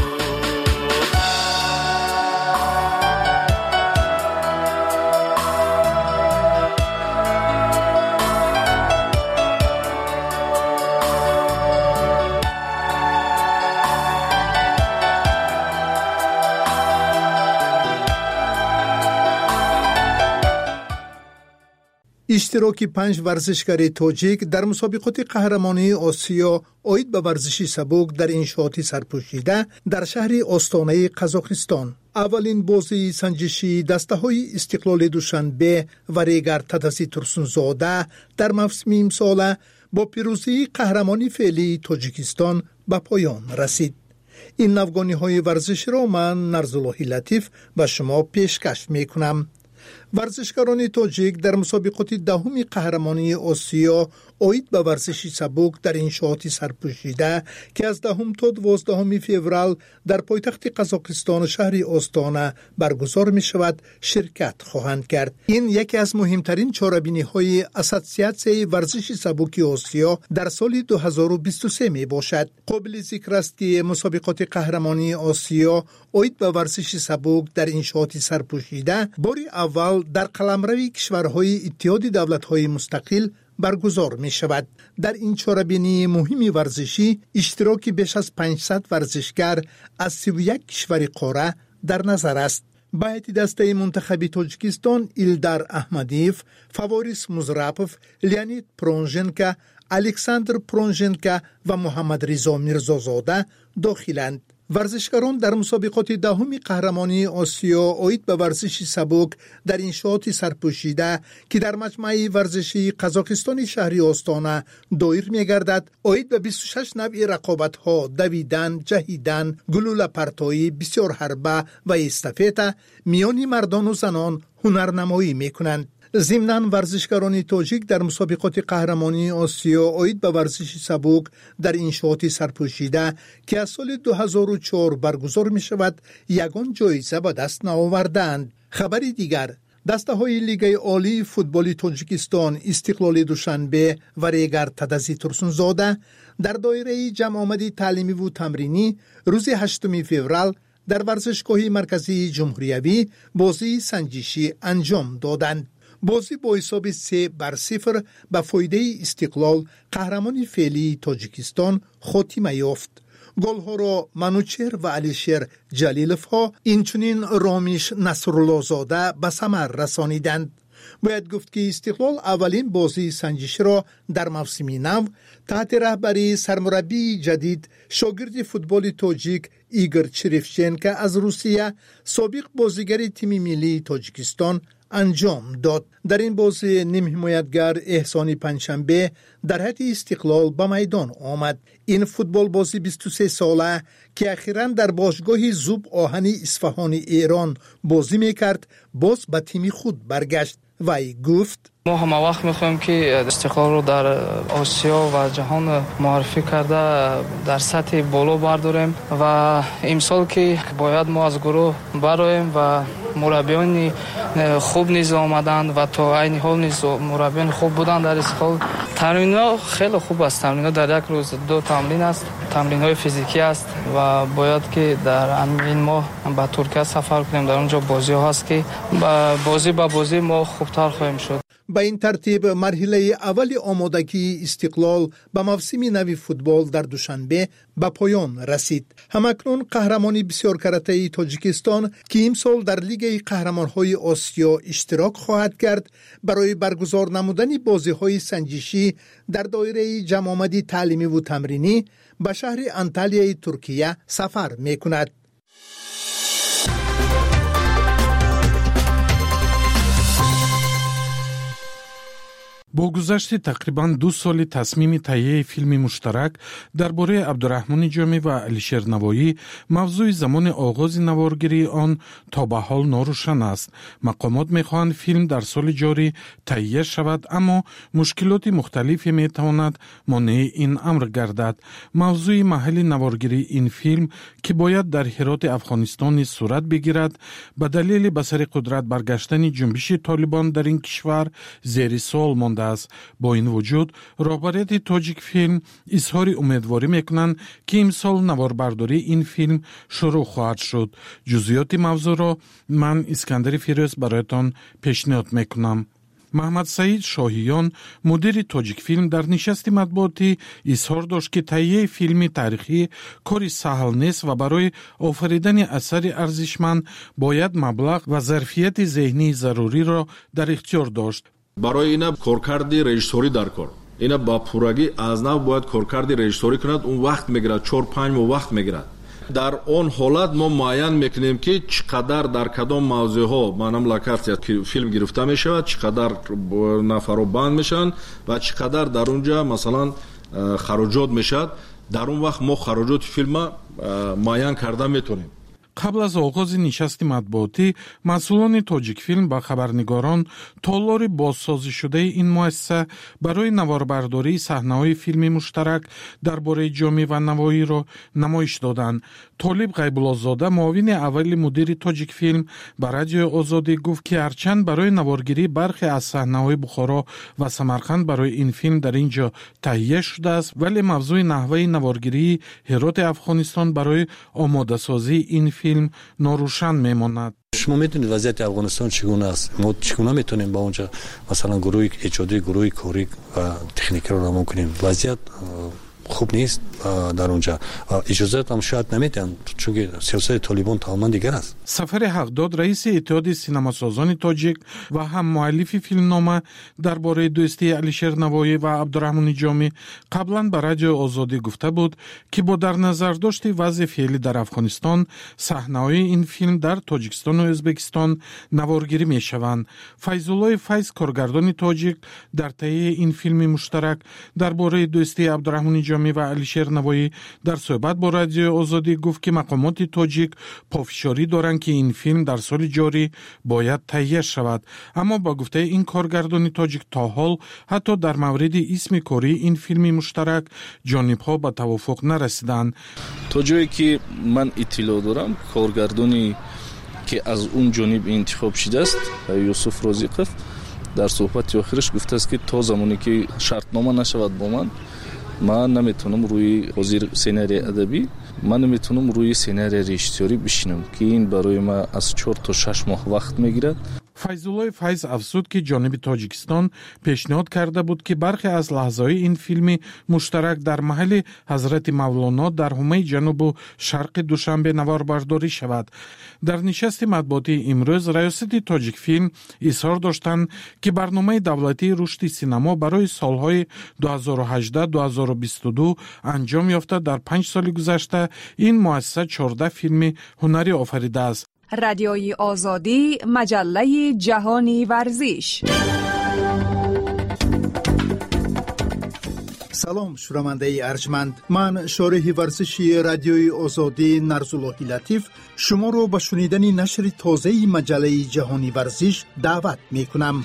اشتراک پنج ورزشکار تاجیک در مسابقات قهرمانی آسیا عاید به ورزشی سبک در انشاءات سرپوشیده در شهر آستانه قزاقستان. اولین بازی سنجشی دسته‌های استقلال دوشنبه و ریگر تدسی ترسونزاده در موسم امسال با پیروزی قهرمانی فعلی تاجیکستان به پایان رسید. این نوگانی‌های ورزش را من نرزالله لطیف به شما پیشکش می‌کنم. ورزشکاران تاجیک در مسابقات دهم قهرمانی آسیا عاید به ورزشی سبک در انشاءات سرپوشیده که از دهم تا دوازدهم فوریه در پایتخت قزاقستان و شهر آستانه برگزار می شود شرکت خواهند کرد. این یکی از مهمترین چاره‌بینی های اساسیاسیون ورزشی سبک آسیا در سال دو هزار و بیست و سه می باشد. قابل ذکر است که مسابقات قهرمانی آسیا عاید به ورزشی سبک در انشاءات سرپوشیده بار اول در قلمرو کشورهای اتحاد دولت‌های مستقل برگزار می شود. در این چاره‌بینی مهم ورزشی اشتراک بیش از پانصد ورزشکار از سی و یک کشور قاره در نظر است. به هیئت دسته منتخب تاجیکستان ایلدار احمدیف، فواریس مزراپوف، لیانید پرونژنکا، الکساندر پرونژنکا و محمد رضا میرزازاده داخلند. ورزشکاران در مسابقات دهم قهرمانی آسیا عاید به ورزشی سبک در انشاءات سرپوشیده که در مجمع ورزشی قزاقستان شهر آستانه دایر می‌گردد عاید به بیست و شش نوع رقابت‌ها دویدن، جهیدن، گلوله پرتایی، بسیار حربه و استافته میان مردان و زنان هنرنمایی می‌کنند. ضمناً ورزشکاران تاجیک در مسابقات قهرمانی آسیا عاید به ورزش سبک در انشاءات سرپوشیده که از سال دو هزار و چهار برگزار می شود یگان جایزه به دست نآوردند. خبری دیگر، دسته‌های لیگ عالی فوتبال تاجیکستان استقلال دوشنبه و ریگر تدزی ترسونزاده در دایره جمع آمدی تعلیمی و تمرینی روز هشتم فوریه در ورزشگاه مرکزی جمهوریوی بازی سنجشی انجام دادند. بازی با حساب سه بر صفر به فایده استقلال قهرمان فعلی تاجیکستان خاتمه یافت. گل‌ها را منوچهر و علیشیر جلیلوف ها اینچنین رامیش نصرالله زاده به ثمر رسانیدند. باید گفت که استقلال اولین بازی سنجشی را در موسم نو تحت رهبری سرمربی جدید شاگرد فوتبال تاجیک ایگور چریفچنکو از روسیه سابق بازیگر تیم ملی تاجیکستان انجام داد. در این بازی نیم حمایتگر احسانی پنجشنبه در حد استقلال به میدان آمد. این فوتبال بازی بیست و سه ساله که اخیراً در باشگاه زوب آهنی اصفهان ایران بازی میکرد باز به تیم خود برگشت. وی گفت ما همه وقت میخوایم که استقلال رو در آسیا و جهان معرفی کرده در سطح بالا برداریم و امسال که باید ما از گروه برایم و مربیان خوب نیز آمدند و تا این حال نیز مربیان خوب بودند در استقلال. تمرین‌ها خیلی خوب است. تمرین‌ها در یک روز دو تمرین است. تمرین‌های فیزیکی است و باید که در این ماه به ترکیه سفر کنیم. در اونجا بازی‌ها هست که با بازی با بازی ما خوبتر خواهیم شد. به این ترتیب مرحله اول آمادگی استقلال به موسم نو فوتبال در دوشنبه به پایان رسید. همکنون قهرمانی بسیار کرته تاجیکستان که امسال در لیگ قهرمان‌های آسیا اشتراک خواهد کرد برای برگزار نمودن بازی‌های سنجشی در دایره جمع آمدی تعلیمی و تمرینی به شهر انتالیای ترکیه سفر می‌کند. با گذشت تقریباً دو سال تصمیم تهیه فیلم مشترک درباره عبدالرحمن جامی و علیشیر نوایی، موضوع زمان آغاز نوارگیری آن تا به حال ناروشن است. مقامات می‌خواهند فیلم در سال جاری تهیه شود، اما مشکلات مختلفی می‌تواند مانع این امر گردد. موضوع محل نوارگیری این فیلم که باید در هرات افغانستان صورت بگیرد، به دلیل به سر قدرت برگشتن جنبش طالبان در این کشور زیر سوال مانده است. با این وجود رهبریت تاجیک فیلم اظهار امیدواری میکنند که امسال نواربرداری این فیلم شروع خواهد شد. جزئیات موضوع را من اسکندر فیروز برایتان پیشنهاد میکنم. محمد سعید شاهیان مدیر تاجیک فیلم در نشست مطبوعاتی اظهار داشت که تهیه فیلم تاریخی کاری سهل نیست و برای آفریدن اثر ارزشمند باید مبلغ و ظرفیت ذهنی ضروری را در اختیار داشت. برای اینا کارکردی رژیسوری در کار، اینا با پورگی از نو باید کارکردی رژیسوری کند. اون وقت میگیرد، چهار پنج ماه وقت میگیرد. در اون حالت ما معین میکنیم که چقدر در کدام موضوع ها منم لکارت که فیلم گرفته میشود، چقدر نفرو بند میشن و چقدر در اونجا مثلا خراجات میشد. در اون وقت ما خراجات فیلم معین کرده میتونیم. قبل از آغاز نشست مطبوعاتی، مسئولان تاجیک فیلم با خبرنگاران تالار بازسازی شده این مؤسسه برای نواربرداری صحنه‌های فیلم مشترک درباره جامی و نوایی را نمایش دادند. طالب غیب‌الله‌زاده معاون اول مدیر تاجیک فیلم به رادیو آزادی گفت که هرچند برای نوارگیری برخی از صحنه‌های بخارا و سمرقند برای این فیلم در اینجا تهیه شده است، ولی موضوع نحوه نوارگیری هرات افغانستان برای آماده سازی این فیلم ناروشن میماند. شما میدونید وضعیت افغانستان چگونه است. ما چگونه میتونیم با اونجا مثلا گروه ایجادی، گروه کاری و تکنیکی رو رام کنیم. وضعیت خوب نیست در اونجا. اجازه هم شاید نمیدن چون که سیاست طالبان تماما دیگر است. سفر حقداد رئیس اتحاد سینماسازان تاجیک و هم مؤلف فیلمنامه درباره دوستی علیشیر نوایی و عبدالرحمن جامی قبلا به رادیو آزادی گفته بود که با در نظر داشت وضع فعلی در افغانستان صحنه‌های این فیلم در تاجیکستان و ازبکستان نوارگیری میشوند. فیض‌الله فیض کارگردان تاجیک در تهیه این فیلم مشترک درباره دوستی عبدالرحمن جامی و علیشیر نوایی در صحبت با رادیو آزادی گفت که مقامات تاجیک پافشاری دارند که این فیلم در سال جاری باید تهیه شود، اما با گفته این کارگردان تاجیک تا حال حتی در مورد اسم کاری این فیلم مشترک جانب‌ها به توافق نرسیدند. تا جایی که من اطلاع دارم کارگردانی که از اون جانب انتخاب شده است. یوسف رازقов در صحبت آخرش گفته است که تا زمانی که شرطنامه نشود با من من نمیتونم روی حاضر سناریوی ادبی من نمیتونم روی سناریوی رژیسوری بشینم که این برای ما از چهار تا شش ماه وقت میگیرد. فیض‌الله فیض افزود که جانب تاجیکستان پیشنهاد کرده بود که برخی از لحظه‌های این فیلم مشترک در محل حضرت مولانا در حومه جنوب و شرق دوشنبه نواربرداری شود. در نشست مطبوعاتی امروز ریاست تاجیک فیلم اظهار داشتند که برنامه دولتی رشد سینما برای سالهای دو هزار و هجده دو هزار و بیست و دو انجام یافته. در پنج سال گذشته این مؤسسه چهارده فیلم هنری آفریده است. رادیوی آزادی، مجله جهانی ورزش. سلام شنونده ارجمند، من شارح ورزشی رادیوی آزادی نرزاللهی لطیف شما رو به شنیدن نشر تازه مجله جهانی ورزش دعوت می کنم.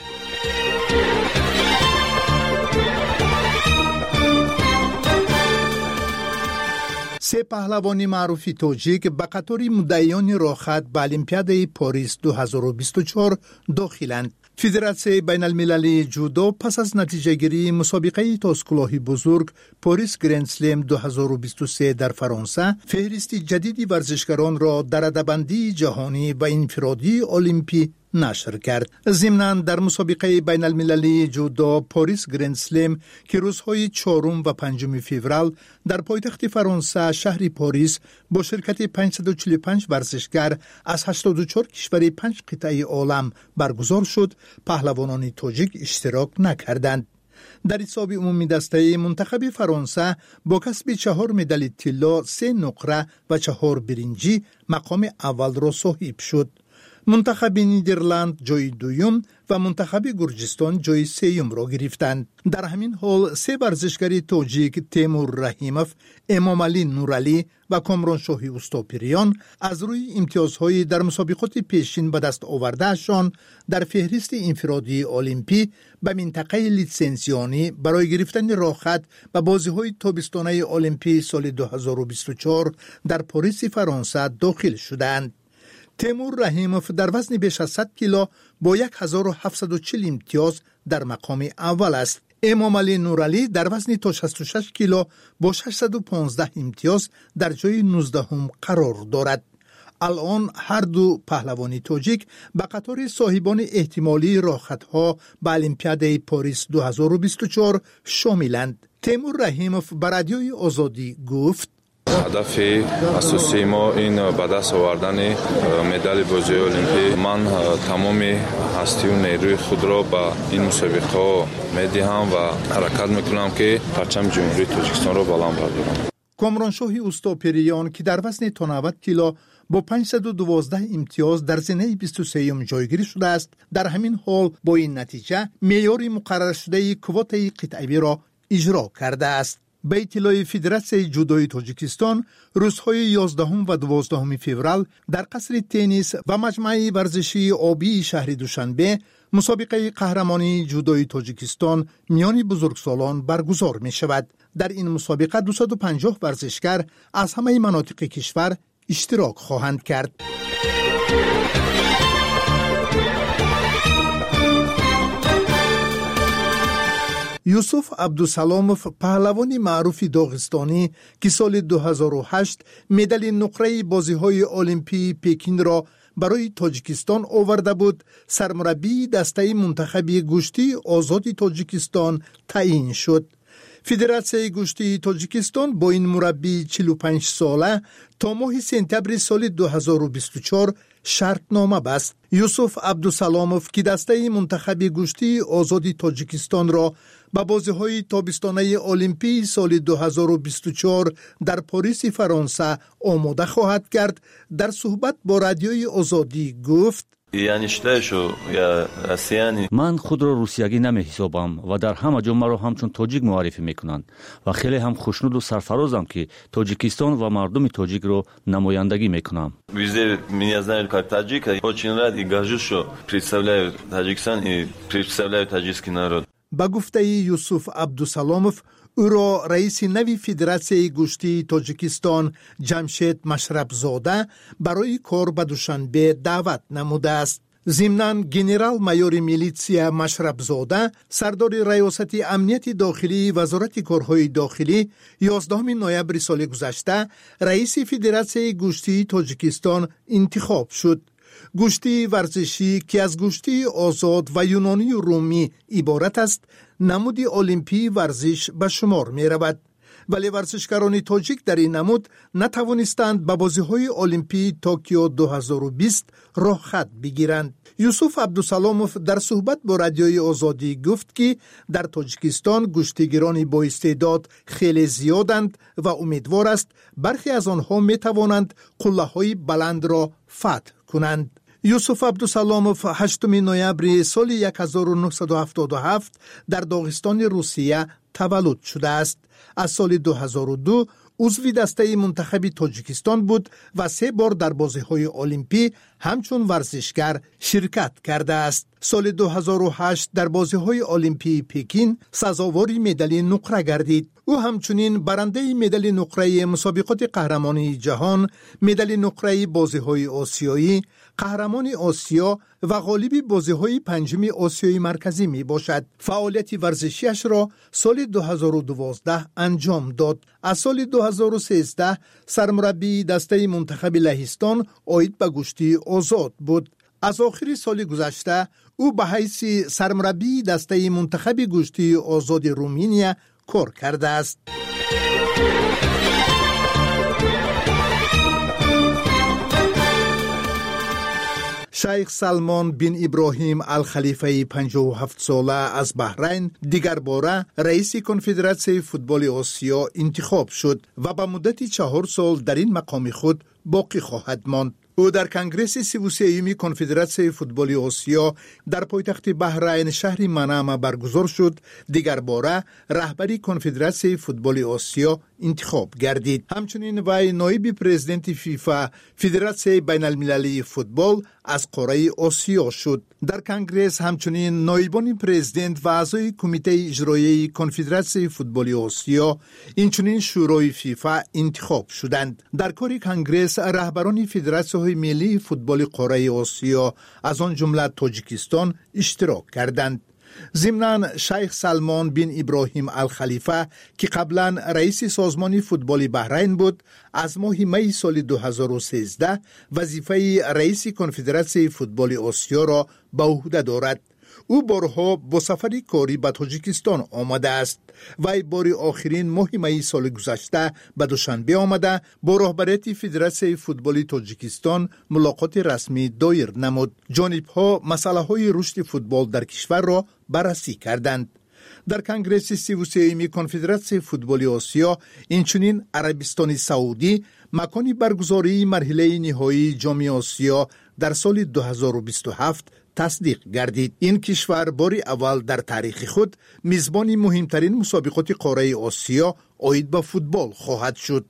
سه پهلوانی معروف تاجیک به قطار مدعیان راهخط به المپیاد پاریس دو هزار و بیست و چهار داخلند. فدراسیون بین المللی جودو پس از نتیجه گیری مسابقه تاسکلاهی بزرگ پاریس گرند اسلم دو هزار و بیست و سه در فرانسه فهرست جدید ورزشکاران را در رده‌بندی جهانی و انفرادی المپی نشر کرد. ضمناً در مسابقه بین المللی جودو پاریس گرند اسلم که روزهای چهارم و پنجم فوریه در پایتخت فرانسه شهر پاریس با شرکت پانصد و چهل و پنج ورزشکار از هشتاد و چهار کشور پنج قطعه عالم برگزار شد، پهلوانان تاجیک اشتراک نکردند. در حساب عمومی دسته منتخب فرانسه با کسب چهار مدال طلا، سه نقره و چهار برنجی مقام اول را صاحب شد. منتخب نیدرلند جای دوم و منتخب گرجستان جای سوم را گرفتند. در همین حال سه ورزشکار تاجیک تیمور رحیموف، امام علی نورعلی و کامرانشاه اوستاپریان از روی امتیازهای در مسابقات پیشین به دست آوردهشان در فهرست انفرادی المپی به منطقه لیسانسیانی برای گرفتن راهخط به بازی‌های تابستانه المپی سال دو هزار و بیست و چهار در پاریس فرانسه داخل شدند. تیمور رحیموف در وزن بیش از صد کیلو با هزار و هفتصد و چهل امتیاز در مقام اول است. امام علی نورعلی در وزن تا شصت و شش کیلو با ششصد و پانزده امتیاز در جای نوزدهم قرار دارد. الان هر دو پهلوانی تاجیک به قطار صاحبان احتمالی راهخطها به المپیاد پاریس دو هزار و بیست و چهار شاملند. تیمور رحیموف به رادیوی آزادی گفت: هدف اساسی ما این به دست آوردن مدال بازی المپی. من تمام هستی و نیروی خود را به این مسابقه میدهم و حرکت میکنم که پرچم جمهوری تاجیکستان را بلند بردارم. کامرانشاه اوستاپریان که در وزن تا نود کیلو با پانصد و دوازده امتیاز در زنه بیست و سوم جایگیری شده است، در همین حال با این نتیجه معیار مقرر شده کوته قطعی را اجرا کرده است. به اطلاع فدراسیون جودوی تاجیکستان روزهای یازدهم و دوازدهم فوریه در قصر تنیس و مجمع ورزشی آبی شهر دوشنبه مسابقه قهرمانی جودوی تاجیکستان میان بزرگسالان برگزار می شود. در این مسابقه دویست و پنجاه ورزشکار از همه مناطق کشور اشتراک خواهند کرد. یوسف عبدالسلاموف پهلوانی معروف داغستانی که سال دو هزار و هشت مدال نقره بازی‌های المپی پکین را برای تاجیکستان آورده بود، سرمربی دسته منتخب گوشتی آزاد تاجیکستان تعیین شد. فدراسیون گوشتی تاجیکستان با این مربی چهل و پنج ساله تا ماه سپتامبر سال دو هزار و بیست و چهار شرطنامه بست. یوسف عبدالسلاموف که دسته منتخب گوشتی آزاد تاجیکستان را به بازی‌های تابستانه المپی سال دو هزار و بیست و چهار در پاریس فرانسه آماده خواهد کرد، در صحبت با رادیوی آزادی گفت: من خود را روسیگی نمی حسابم و در همه جا مرا همچون تاجیک معرفی میکنند و خیلی هم خوشنود و سرفرازم که تاجیکستان و مردم تاجیک را نمایندگی میکنم. با گفته یوسف عبدالسلاموف، او را رئیس نوی فدراسیون گوشتی تاجیکستان جمشید مشربزاده برای کار به دوشنبه دعوت نموده است. ضمناً گنرال مایور میلیتسیا مشربزاده سردار ریاست امنیت داخلی وزارت کارهای داخلی یازدهم نوامبر سال گذشته رئیس فدراسیون گوشتی تاجیکستان انتخاب شد. گوشتی ورزشی که از گوشتی آزاد و یونانی و رومی عبارت است، نمودی المپی ورزش به شمار می رود. ولی ورزشکاران تاجیک در این نمود نتوانستند به بازی‌های المپی توکیو دو هزار و بیست راه خط بگیرند. یوسف عبدالسلاموف در صحبت با رادیوی آزادی گفت که در تاجیکستان گوشتیگیران با استعداد خیلی زیادند و امیدوار است برخی از آنها می توانند قله‌های بلند را فتح کنند. یوسف عبدالسلاموف هشتم نوامبر سال هزار و نهصد و هفتاد و هفت در داغستان روسیه تولد شده است. از سال دو هزار و دو عضو دسته منتخب تاجیکستان بود و سه بار در بازی‌های المپی همچون ورزشگر شرکت کرده است. سال دو هزار و هشت در بازی‌های المپی پکین سزاوار مدال نقره گردید. او همچنین برنده مدال نقره مسابقات قهرمانی جهان، مدال نقره بازی‌های آسیایی، قهرمان آسیا و غالب بازی‌های پنجم آسیای مرکزی می باشد. فعالیت ورزشیش را سال دو هزار و دوازده انجام داد. از سال دو هزار و سیزده سرمربی دسته منتخب لهستان عاید به گوشتی آزاد بود. از آخر سال گذشته او به حیث سرمربی دسته منتخب گوشتی آزاد رومانیا کار کرده است. شیخ سلمان بن ابراهیم الخلیفه پنجاه و هفت ساله از بحرین دیگر باره رئیس کنفدراسیون فوتبال آسیا انتخاب شد و به مدت چهار سال در این مقام خود باقی خواهد ماند. او در کنگره سی و سوم کنفدراسیون فوتبال آسیا در پایتخت بحرین شهر منامه برگزار شد. دیگر باره رهبری کنفدراسیون فوتبال آسیا انتخاب گردید. همچنین وی نایب پرزیدنت فیفا فدراسیون بین المللی فوتبال از قاره آسیا شد. در کنگره همچنین نایبان پرزیدنت و اعضای کمیته اجرایی کنفدراسیون فوتبال آسیا اینچنین شورای فیفا انتخاب شدند. در کار کنگره رهبران فدراسیون ملی فوتبال قاره آسیا از آن جمله تاجیکستان اشتراک کردند. ضمناً شیخ سلمان بن ابراهیم الخلیفه که قبلا رئیس سازمان فوتبال بحرین بود، از ماه می سال دو هزار و سیزده وظیفه رئیس کنفدراسیون فوتبال آسیا را به عهده دارد. او بارها با سفری کاری به تاجیکستان آمده است. وی بار آخرین ماه می سال گذشته به دوشنبه آمده با رهبریت فدراسیون فوتبال تاجیکستان ملاقات رسمی دایر نمود. جانب‌ها مسائل رشد فوتبال در کشور را بررسی کردند. در کنگره سی و سوم کنفدراسیون فوتبال آسیا اینچنین عربستان سعودی مکان برگزاری مرحله نهایی جام آسیا در سال دو هزار و بیست و هفت تصدیق گردید. این کشور بار اول در تاریخ خود میزبان مهمترین مسابقات قاره آسیا عاید به فوتبال خواهد شد.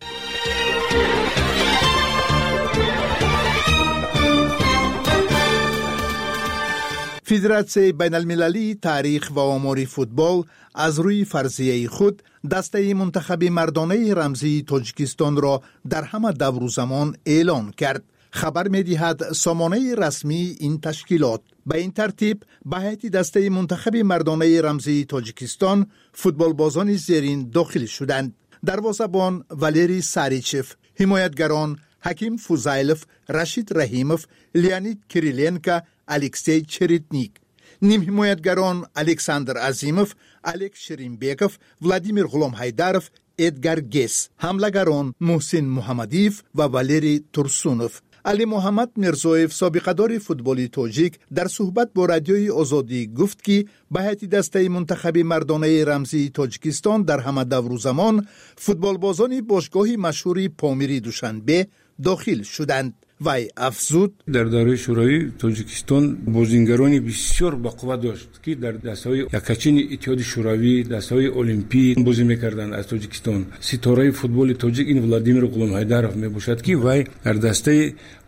فدراسیون بین المللی تاریخ و آمار فوتبال از روی فرضیه خود دسته منتخب مردانه رمزی تاجیکستان را در همه دور و زمان اعلان کرد. خبر می دهد سامانه رسمی این تشکیلات. به این ترتیب به هیئت دسته منتخب مردانه رمزی تاجیکستان فوتبال بازان زیرین داخل شدند: دروازه‌بان والری ساریچف، حمایتگران حکیم فوزایلوف، رشید رحیموف، لیانید کریلینکا، الکسی چریتنیک، نیم حمایتگران الکساندر عظیموف، الک شرینبیکوف، ولادیمیر غلام هایداروف، ادگار گیس، حملهگران محسن محمدیف و والری ترسونوف. علی محمد میرزویف سابقه‌دار فوتبال تاجیک در صحبت با رادیوی آزادی گفت که به هیئت دسته منتخب مردانه رمزی تاجیکستان در همه دور و زمان فوتبال بازان باشگاه مشهور پامیری دوشنبه داخل شدند. وی افزود در دوره شورایی تاجیکستان بازیگرانی بسیار با قوت داشت که در دسته‌های یکچین اتحاد شوروی، دسته‌های المپی بازی می‌کردند. از تاجیکستان ستاره فوتبال تاجیک این ولادیمیر غلام هایداروف میباشد که وی در دسته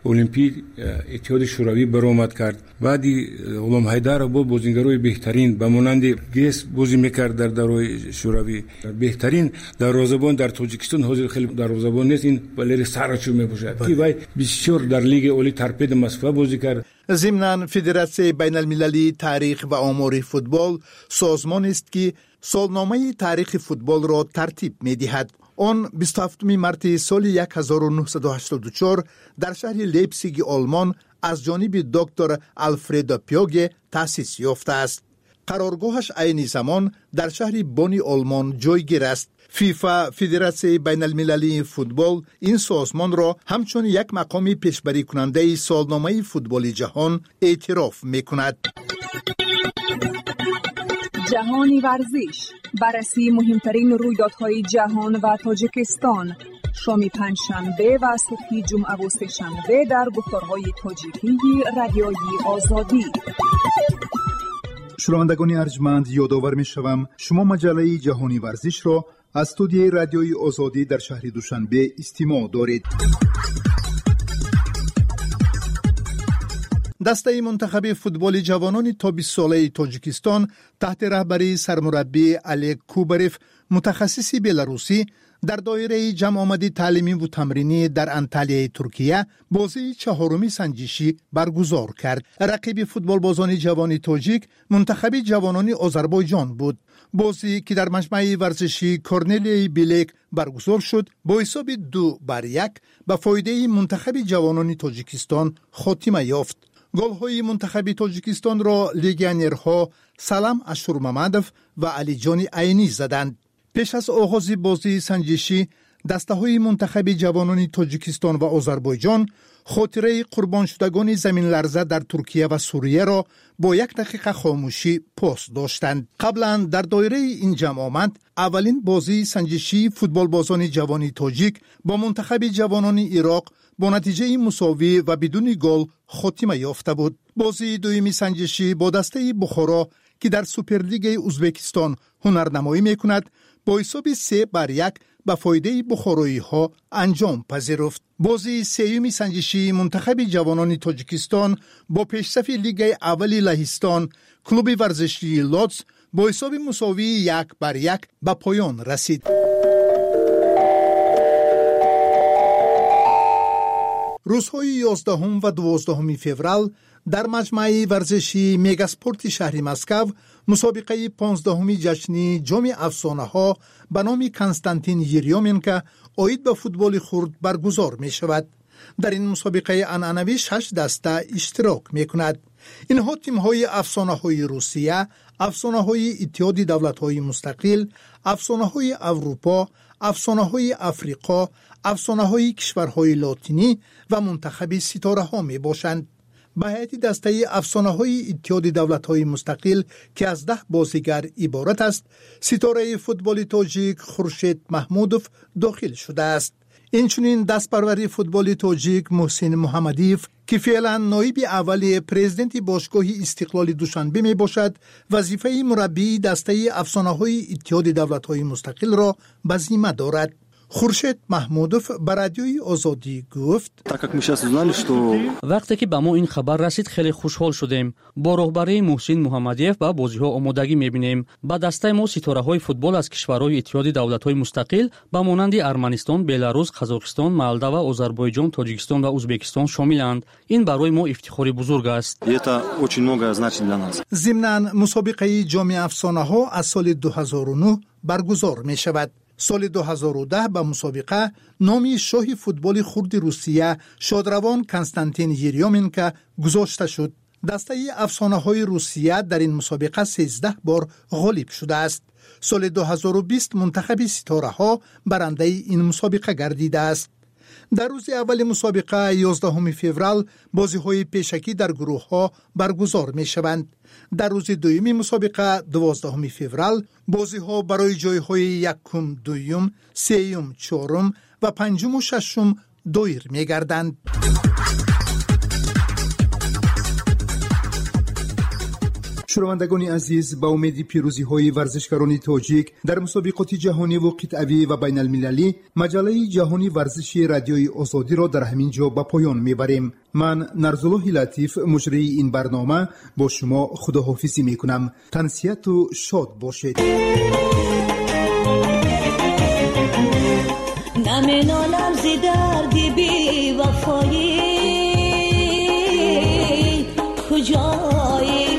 المپی اتحاد شوروی برآمد کرد. بعدی غلام حیدر با بازیگرای بهترین به مانند گیس بازی میکرد در دوران شوروی. بهترین دروازه‌بان در تاجیکستان حاضر خیلی دروازه‌بان نیست، این والری سارچو میباشد که وای بسیار در لیگ اولی ترپید مسکو بازی کرد. ضمناً فدراسیون بین المللی تاریخ و آمار فوتبال سازمان است که سالنامه تاریخ فوتبال را ترتیب می‌دهد. آن بیست و هفتم مارس سال هزار و نهصد و هشتاد و چهار در شهر لیپزیگ آلمان از جانب دکتر آلفرد پیوگه تأسیس یافته است. قرارگاهش عین زمان در شهر بونی آلمان جایگیر است. فیفا فدراسیون بین المللی فوتبال این سازمان را همچون یک مقام پیشبری کننده سالنامه فوتبال جهان اعتراف می‌کند. جهانی ورزش، بررسی مهمترین رویدادهای جهان و تاجیکستان، شام پنجشنبه و صبح جمعه و سه‌شنبه در گفتارهای تاجیکی رادیوی آزادی. شنوندگان ارجمند، یادآور می‌شوم شما مجله جهانی ورزش را از استودیوی رادیوی آزادی در شهر دوشنبه استماع دارید. دسته منتخب فوتبال جوانان تا بیست ساله تاجیکستان تحت رهبری سرمربی علی کوبریف متخصص بلاروسی در دایره جمع آمدی تعلیمی و تمرینی در انطالیای ترکیه بازی چهارمی سنجشی برگزار کرد. رقیب فوتبال بازان جوان تاجیک منتخب جوانان آذربایجان بود. بازی که در مجمع ورزشی کورنلیای بیلیک برگزار شد با حساب دو بر یک به فایده منتخب جوانان تاجیکستان خاتمه یافت. گل‌های منتخب تاجیکستان را لیگیونرها سلام اشورمامدوف و علی جان عینی زدند. پیش از آغاز بازی سنجشی دسته‌های منتخب جوانان تاجیکستان و آذربایجان خاطره قربان شدگان زمین لرزه در ترکیه و سوریه را با یک دقیقه خاموشی پاس داشتند. قبلا در دایره این جمع آمد اولین بازی سنجشی فوتبال بازان جوان تاجیک با منتخب جوانان عراق با نتیجه مساوی و بدون گل خاتمه یافته بود. بازی دومی سنجشی با دسته بخارا که در سوپرلیگ ازبکستان هنرنمایی میکند با حساب سه بر یک به فایده بخارایی ها انجام پذیرفت. بازی سوم سنجشی منتخب جوانان تاجیکستان با پیشرفت لیگ اول لهستان کلوب ورزشی لودز با حساب مساوی یک بر یک به پایان رسید. روزهای یازدهم و دوازدهم فوریه در مجمع ورزشی مگاسپورت شهر مسکو مسابقه پانزدهمی جشن جام افسانه ها به نام کنستانتین یریومنکو عاید به فوتبال خرد برگزار می شود. در این مسابقه عنعنوی شش دسته اشتراک می کند. اینها تیم های افسانه های روسیه، افسانه های اتحاد دولت های مستقل، افسانه های اروپا، افسانه های افریقا، افسانه های کشورهای لاتینی و منتخب ستاره ها می باشند. به هیئت دسته افسانه های اتحاد دولت های مستقل که از ده بازیگر عبارت است، ستاره فوتبال تاجیک خورشید محمودوف داخل شده است. اینچنین دستپروری فوتبال تاجیک محسن محمدیف که فعلا نایب اول پرزیدنت باشگاه استقلال دوشنبه می باشد، وظیفه مربی دسته افسانه های اتحاد دولت های مستقل را به ذمه دارد. خورشید محمودوف به رادیوی آزادی گفت: وقتی که به ما این خبر رسید خیلی خوشحال شدیم. با راهبری محسن محمدیف با بازی‌ها آمادگی می‌بینیم. با دسته ما ستاره‌های فوتبال از کشورهای اتحاد دولت‌های مستقل با مانند ارمنستان، بلاروس، قزاقستان، مولداوا، آذربایجان، تاجیکستان و ازبکستان شاملند. این برای ما افتخاری بزرگ است. ضمناً مسابقه جام افسانه‌ها از سال دو هزار و نه برگزار می‌شود. سال دو هزار و ده به مسابقه نامی شاه فوتبال خرد روسیه شادروان کنستانتین یریومنکو گذاشته شد. دسته افسانه های روسیه در این مسابقه سیزده بار غالب شده است. سال دو هزار و بیست منتخب ستاره ها برنده این مسابقه گردیده است. در روز اول مسابقه یازدهم فوریه بازی های پیشکی در گروه ها برگزار می شوند. در روز دومی مسابقه دوازدهم فوریه بازی ها برای جای های یکم، دویم، سیم، چهارم و پنجم و ششم دایر می گردند. شنوندگان عزیز، با امید پیروزی های ورزشکاران تاجیک در مسابقات جهانی و قطعی و بین المللی، مجله جهانی ورزشی رادیوی آزادی را در همین جا به پایان میبریم. من نرزالله لطیف مجری این برنامه با شما خداحافظی میکنم. تنسیت و شاد باشید. نمینالم زی دردی بی وفایی کجایی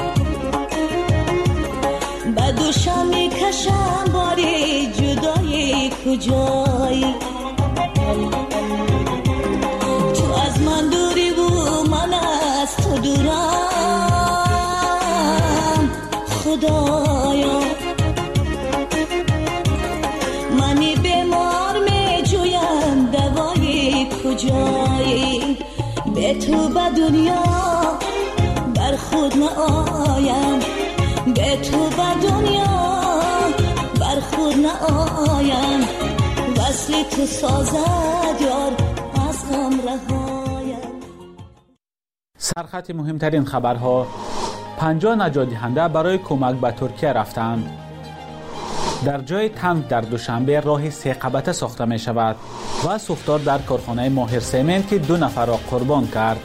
به دوشم میکشم باری جدایی کجایی تو از من دوری و من از تو دورم خدایا منی بیمار میجویم دوایی کجایی به تو به دنیا بر خود نآیم به تو به دنیا بر خود نآیم وصل تو سازد یار از غم رهایم. سرخط مهمترین خبرها: پنجاه نجات دهنده برای کمک به ترکیه رفتند. در جای تنگ در دوشنبه راه سه قبطه ساخته می شود و سوختار در کارخانه ماهر سمنت که دو نفر را قربان کرد.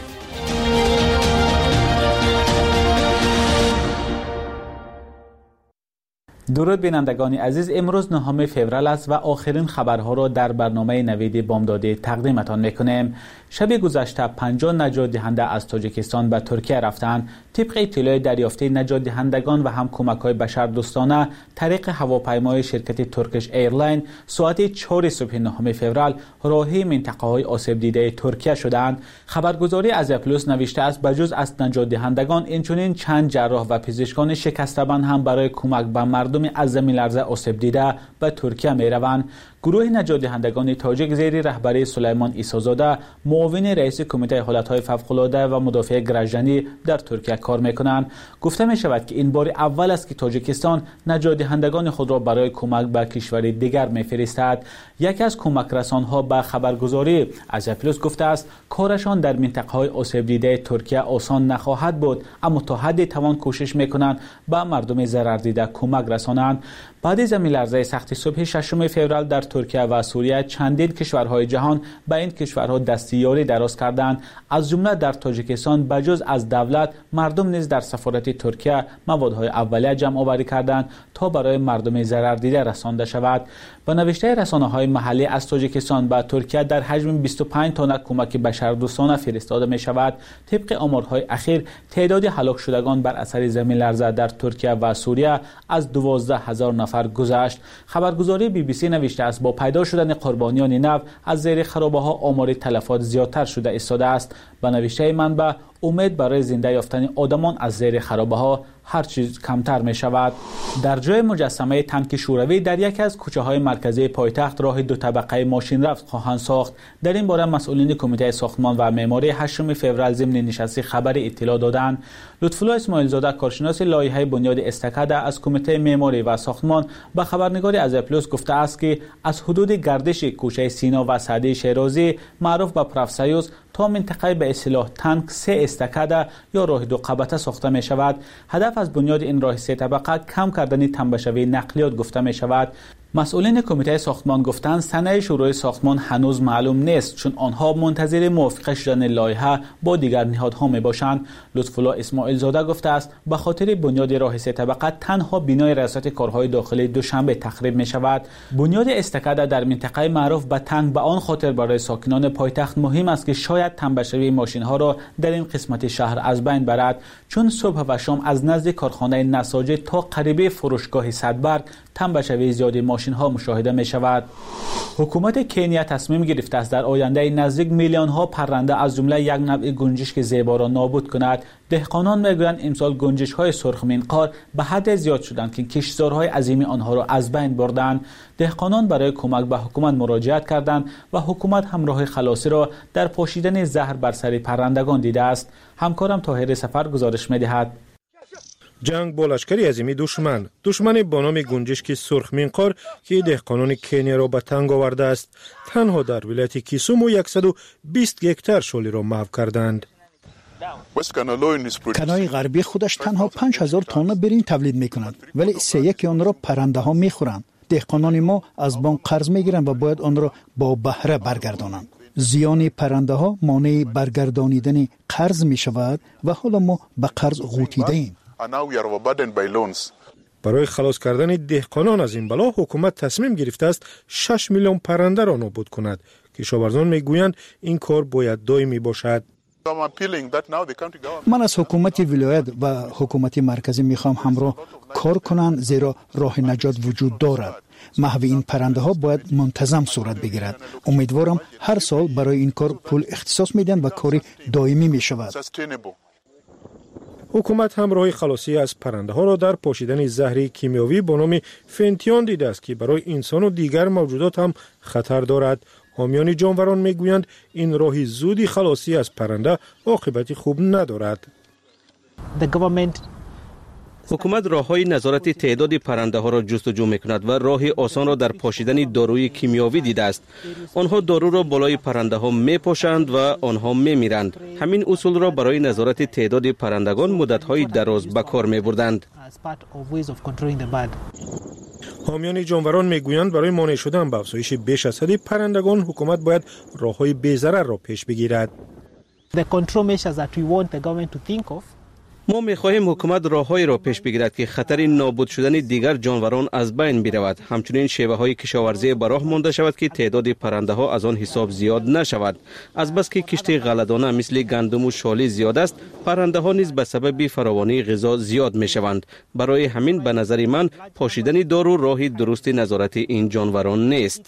درود بینندگان عزیز، امروز نهم فوریه است و آخرین خبرها را در برنامه نوید بامداده تقدیمتان میکنیم. شب گذشته پنجاه نجات دهنده از تاجیکستان به ترکیه رفتند. طبق اطلاع دریافته، نجات دهندگان و هم کمک‌های بشردوستانه طریق هواپیمای شرکت ترکش ایرلاین ساعت چهار صبح نهم فوریه راهی منطقه‌های آسیب دیده ترکیه شدند. خبرگزاری ازیا پلاس نوشته است بجز از نجات دهندگان اینچنین چند جراح و پزشکان شکسته‌بند هم برای کمک به مردم از زمین لرزه آسیب دیده به ترکیه می روند. گروه نجات دهندگان تاجیک زیر رهبری سلیمان عیسی‌زاده معاون رئیس کمیته حالت‌های فوق‌العاده و مدافع گرجنی در ترکیه کار می‌کنند. گفته می شود که این بار اول است که تاجیکستان نجات دهندگان خود را برای کمک به کشور دیگر می‌فرستد. یکی از کمک رسان‌ها به خبرگزاری ازیا پلاس گفته است کارشان در منطقه‌های آسیب دیده ترکیه آسان نخواهد بود، اما تا حدی توان کوشش می‌کنند به مردم ضرر دیده کمک رسانند. بعد از زمین لرزه سخت صبح ششم فوریه در ترکیه و سوریه چندین کشورهای جهان به این کشورها دستیاری دراز کردند. از جمله در تاجیکستان بجز از دولت، مردم نیز در سفارت ترکیه موادهای اولیه جمع آوری کردند تا برای مردم ضرر دیده رسانده شود. با نوشته رسانه‌های محلی از تاجیکستان به ترکیه در حجم بیست و پنج تن کمک بشردوستانه فرستاده می شود. طبق آمارهای اخیر تعداد هلاک شدگان بر اثر زمین لرزه در ترکیه و سوریه از دوازده هزار نفر گذشت. خبرگزاری بی بی سی نوشته است با پیدا شدن قربانیان نو از زیر خرابه‌ها آمار تلفات زیادتر شده ایستاده است. با نوشته منبع امید برای زنده یافتن آدمان از زیر خرابه‌ها هر چیز کمتر می شود. در جای مجسمه تانک شوروی در یکی از کوچه‌های مرکزی پایتخت راه دو طبقه ماشین رفت خواهند ساخت. در این باره مسئولین کمیته ساختمان و معماری هشتم فوریه ضمن نشست خبر اطلاع دادند. لطف‌الله اسماعیل زاده کارشناس لایحه بنیاد استکاده از کمیته معماری و ساختمان به خبرنگار ازیا پلاس گفته است که از حدود گردش کوچه سینا و سعدی شیرازی معروف به پروفسیوس تا منطقه به اصطلاح تانک سه استکاده یا راه دو قبطه ساخته می شود. هدف از بنیاد این راه سه طبقه کم کردن تنبشوی نقلیات گفته می شود. مسئولین کمیته ساختمان گفتند سنه شروع ساختمان هنوز معلوم نیست چون آنها منتظر موافقت شدن لایحه با دیگر نهادها می باشند. لطف‌الله اسماعیل زاده گفته است به خاطر بنیاد راه سه طبقه تنها بینای ریاست کارهای داخلی دوشنبه تخریب می شود. بنیاد استکاده در منطقه معروف به تنگ به آن خاطر برای ساکنان پایتخت مهم است که شاید تنبشوی ماشین ها را در این قسمت شهر از بین برد، چون صبح و شام از نزد کارخانه نساجی تا قریب فروشگاه صدبرگ تنبشوی زیادی ماشین ها مشاهده می شود. حکومت کنیا تصمیم گرفته است در آینده نزدیک میلیون ها پرنده از جمله یک نوع گنجشک زیبا را نابود کند. دهقانان میگویند امسال گنجشک های سرخ منقار به حد زیاد شدند که کشتزارهای عظیم آنها را از بین بردند. دهقانان برای کمک به حکومت مراجعت کردند و حکومت هم راه خلاصی را در پاشیدن زهر بر سر پرندگان دیده است. همکارم طاهر سفر گزارش می‌دهد. جنگ با لشکری عظیمی دشمن دشمن با نام گنجشک سرخ منقار که دهقانان کنیا را به تنگ آورده است تنها در ولایت کیسومو صد و بیست هکتار شالی را محو کردند. کانای غربی خودش تنها پنج هزار تن برنج تولید میکند ولی سه یک آن را پرنده ها میخورند. دهقانان ما از بانک قرض میگیرند و باید آن را با بهره برگردانند. زیان پرنده ها مانع برگردانیدن قرض می شود و حالا ما به قرض غوطیده ایم. برای خلاص کردن دهقانان از این بلا حکومت تصمیم گرفته است شش میلیون پرنده را نابود کند. کشاورزان میگویند این کار باید دائمی باشد. من از حکومت ولایت و حکومت مرکزی میخوام همراه کار کنند زیرا راه نجات وجود دارد. محو این پرنده ها باید منتظم صورت بگیرد. امیدوارم هر سال برای این کار پول اختصاص میدن و کاری دائمی می شود. حکومت هم راه خلاصی از پرنده ها را در پاشیدن زهر کیمیاوی با نام فنتیان دیده است که برای انسان و دیگر موجودات هم خطر دارد. حامیان جانوران میگویند این راه زودی خلاصی از پرنده عاقبت خوب ندارد. حکومت راههای نظارت تعداد پرنده ها را جستجو میکند و راه آسان را در پاشیدن داروی کیمیاوی دیده است. آنها دارو را بالای پرنده ها میپاشند و آنها میمیرند. همین اصول را برای نظارت تعداد پرندگان مدت های دراز به کار میبردند. حامیان جانوران میگویند برای مانع شدن به افزایش بیش از حد پرندگان حکومت باید راههای بی‌ضرر را پیش بگیرد. ما می‌خواهیم حکومت راههایی را پیش بگیرد که خطر نابود شدن دیگر جانوران از بین برود. همچنین شیوه‌های کشاورزی به راه مانده شود که تعداد پرنده‌ها از آن حساب زیاد نشود. از بس که کشت غله‌دانه مثل گندم و شالی زیاد است، پرنده‌ها نیز به سبب فراوانی غذا زیاد می‌شوند. برای همین به نظر من پاشیدن دارو راه درست نظارت این جانوران نیست.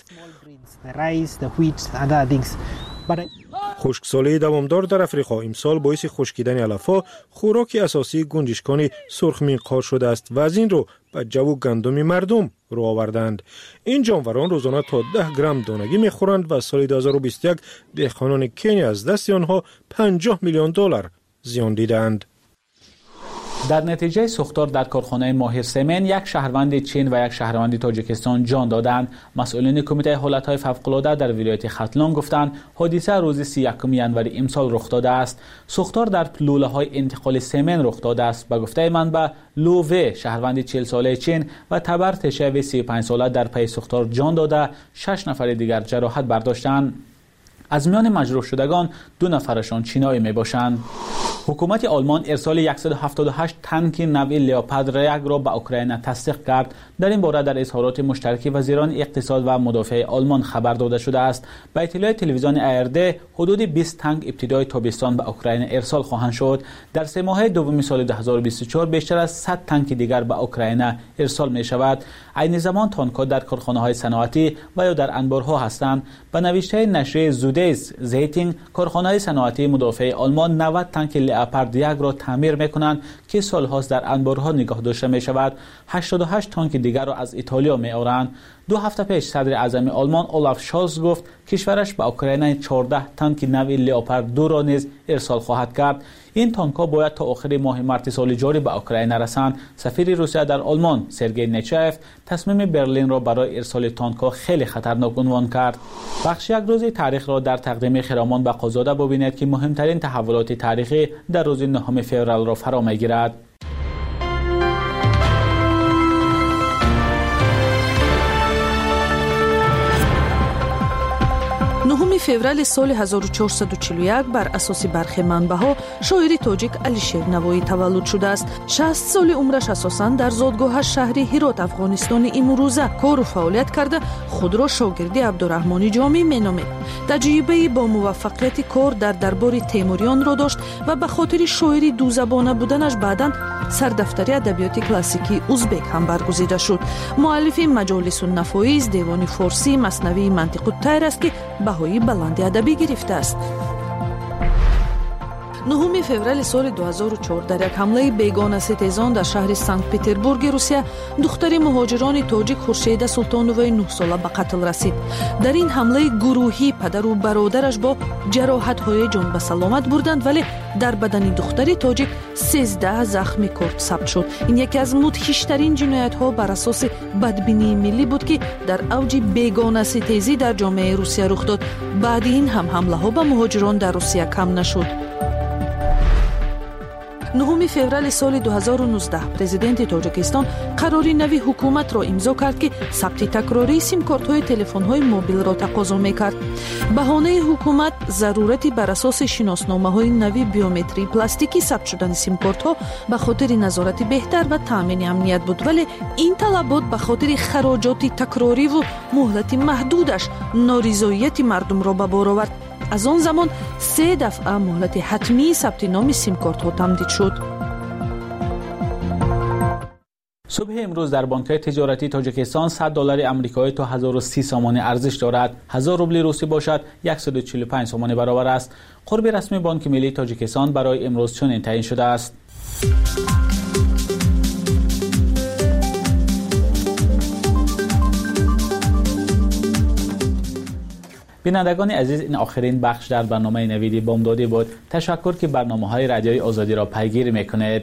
خشکسالی دوامدار در افریقا امسال باعث خشکیدن علف‌ها خوراک اساسی گنجشکان سرخمینقار شده است و از این رو به جو گندم مردم رو آوردند. این جانوران روزانه تا ده گرم دانگی میخورند و سال دو هزار و بیست و یک دهقانان کنیا از دست آنها پنجاه میلیون دلار زیان دیدند. در نتیجه سوختار در کارخانه ماهر سمن یک شهروند چین و یک شهروند تاجیکستان جان دادند. مسئولین کمیته حالتهای فوق‌العاده در ولایت ختلان گفتند حادثه روز سی و یکم ژانویه امسال رخ داده است. سوختار در لوله‌های انتقال سمن رخ داده است. به گفته منبع لووه شهروند چهل ساله چین و تبر تشوی سی و پنج ساله در پی سوختار جان داده، شش نفر دیگر جراحت برداشتند. از میان مجروح شدگان دو نفرشان چینایی می باشند. حکومت آلمان ارسال صد و هفتاد و هشت تانک نوع لئوپارد یک را به اوکراین تصدیق کرد. در این باره در اظهارات مشترک وزیران اقتصاد و مدافع آلمان خبر داده شده است. به اطلاع تلویزیون آرد حدود بیست تانک ابتدای تابستان به اوکراین ارسال خواهند شد. در سه ماه دوم سال دو هزار و بیست و چهار بیشتر از صد تانک دیگر به اوکراین ارسال می شود. عین زمان تانک‌ها در کارخانه‌های صنعتی و یا در انبارها هستند. به نوشته نشریه زودیز زیتینگ کارخانه‌های صنعتی مدافع آلمان نود تانک لئوپارد یک را تعمیر می‌کنند که سال‌هاست در انبارها نگاه داشته می‌شود. هشتاد و هشت تانک دیگر را از ایتالیا می‌آورند. دو هفته پیش صدر اعظم آلمان اولاف شالز گفت کشورش به اوکراین چهارده تانک نوع لئوپارد دو را نیز ارسال خواهد کرد. این تانک‌ها باید تا آخر ماه مارس سال جاری به اوکراین رسند. سفیر روسیه در آلمان سرگئی نچایف تصمیم برلین را برای ارسال تانک‌ها خیلی خطرناک عنوان کرد. بخش یک روز تاریخ را در تقدیم خرامان به قاضاده ببینید که مهمترین تحولات تاریخی در روز نهم فوریه را فرا می‌گیرد. نهم فوریه سال هزار و چهارصد و چهل و یک بر اساس برخی منبع‌ها شاعر تاجیک علیشیر نوایی تولد شده است. شصت سال عمرش اساساً در زادگاه شهری هرات افغانستان امروزه کار و فعالیت کرده خود را شاگردی عبدالرحمن جامی مینامید. تجربه با موفقیت کار در دربار تیموریان را داشت و به خاطر شاعری دو زبانه بودنش بعداً سردفتری ادبیات کلاسیکی ازبک هم برگزیده شد. مؤلف مجالس النفایس، دیوان فارسی، مثنوی منطق الطیر است که بهای بلند ادبی گرفته است. نهم فوریه سال دو هزار و چهار در یک حمله بیگانه ستیزان در شهر سنت پتربورگ روسیه دختر مهاجران تاجیک خورشیده سلطانووی نه ساله به قتل رسید. در این حمله گروهی پدر و برادرش با جراحت‌های جان به سلامت بردند ولی در بدن دختر تاجیک سیزده زخم کرد ثبت شد. این یکی از مدهش‌ترین جنایت‌ها بر اساس بدبینی ملی بود که در اوج بیگانه ستیزی در جامعه روسیه رخ داد. بعد این هم حمله‌ها به مهاجران در روسیه کم نشد. нهم феврали соли ду ҳазору нуздаҳ президенти тоҷикистон қарори нави ҳукуматро имзо кард ки сабти такрории симкортҳои телефонҳои мобилро тақозо мекард. баҳонаи ҳукумат зарурати бар асоси шиносномаҳои нави биометрии пластикӣ сабт шудани симкортҳо ба хотири назорати беҳтар ва таъмини амният буд, вале ин талабот ба хотири хароҷоти такрориву муҳлати маҳдудаш норизоияти мардумро ба бор овард. аз он замон се дафъа муҳлати ҳатмии сабти номи симкортҳо тамдид шуд. صبح امروز در بانک‌های تجارتی تاجیکستان صد دلار آمریکایی تا هزار و سی سامانی ارزش دارد. هزار روبل روسی باشد صد و چهل و پنج سامانی برابر است. قرب رسمی بانک ملی تاجیکستان برای امروز چنین تعیین شده است. بینندگان عزیز، این آخرین بخش در برنامه نوید بامدادی بود. تشکر که برنامه‌های رادیوی آزادی را پیگیری می‌کنید.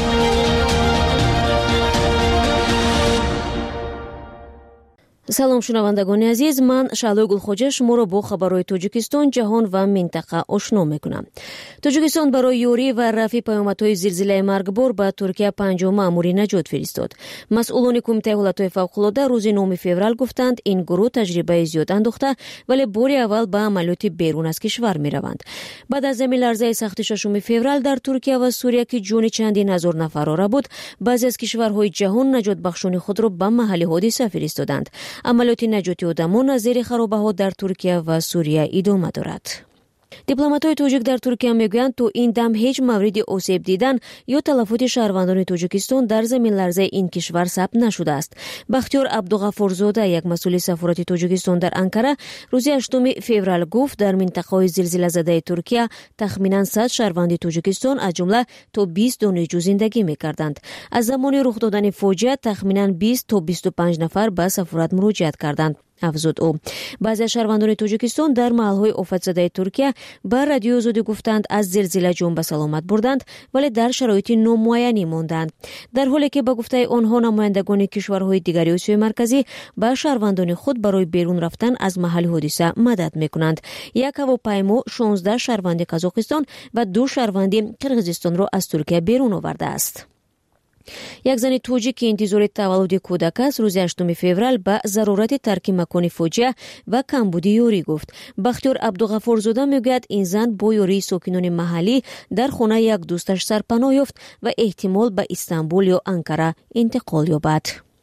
салом шунавандагони азиз, ман шаълои гулхоҷа шуморо бо хабарҳои тоҷикистон, ҷаҳон ва минтақа ошно мекунам. тоҷикистон барои ёрӣ ва рафъи паёмадҳои зилзилаи маргбор ба Туркия панҷум маъмури наҷот фиристод. масъулони кумитаи ҳолатҳои фавқулода рӯзи нӯми феврал гуфтанд, ин гурӯҳ таҷрибаи зиёд андохта, вале бори аввал ба амалиёти берун аз кишвар мераванд. баъд аз заминларзаи сахти шашуми феврал дар Туркия ва Сурия ки ҷони чандин ҳазор нафарро рабуд, баъзе аз кишварҳои ҷаҳон наҷотбахшони худро ба маҳалли ҳодиса фиристоданд. амалиёти наҷоти одамон аз зери харобаҳо дар Туркия ва Сурия идома дорад. дипломатҳои тоҷик дар Туркия мегӯянд, то ин дам ҳеҷ мавриди осеб дидан ё талафоти шаҳрвандони Тоҷикистон дар заминларзаи ин кишвар сабт нашудааст. Бахтиёр Абдуғаффорзода, як масъули сафорати Тоҷикистон дар Анкара, рӯзи ҳаштуми феврал гуфт, дар минтақаҳои зилзилазадаи Туркия тахминан сад шаҳрванди Тоҷикистон, аз ҷумла то бист донишҷӯ зиндагӣ мекарданд. аз замони рух додани фоҷиа тахминан бист то бисту панҷ нафар ба сафорат муроҷиат карданд. афзуд ӯ. баъзе аз шаҳрвандони Тоҷикистон дар маҳалҳои офатзадаи Туркия ба радиои Озодӣ гуфтанд, аз зилзила ҷон ба саломат бурданд, вале дар шароити номуайянӣ монданд. дар ҳоле ки ба гуфтаи онҳо намояндагони кишварҳои дигари Осиёи марказӣ ба шаҳрвандони худ барои берун рафтан аз маҳалли ҳодиса мадад мекунанд. як ҳавопаймо шонздаҳ шаҳрванди Қазоқистон ва ду шаҳрванди Қирғизистонро аз Туркия берун овардааст. як зани тоҷик ки интизори таваллуди кӯдак аст, рӯзи ҳаштуми феврал ба зарурати тарки макони фоҷиа ва камбуди ёрӣ гуфт. Бахтиёр Абдуғаффорзода мегӯяд, ин зан бо ёрии сокинони маҳаллӣ дар хонаи як дӯсташ сарпаноҳ ёфт ва эҳтимол ба Истанбул ё Анкара интиқол ёбад.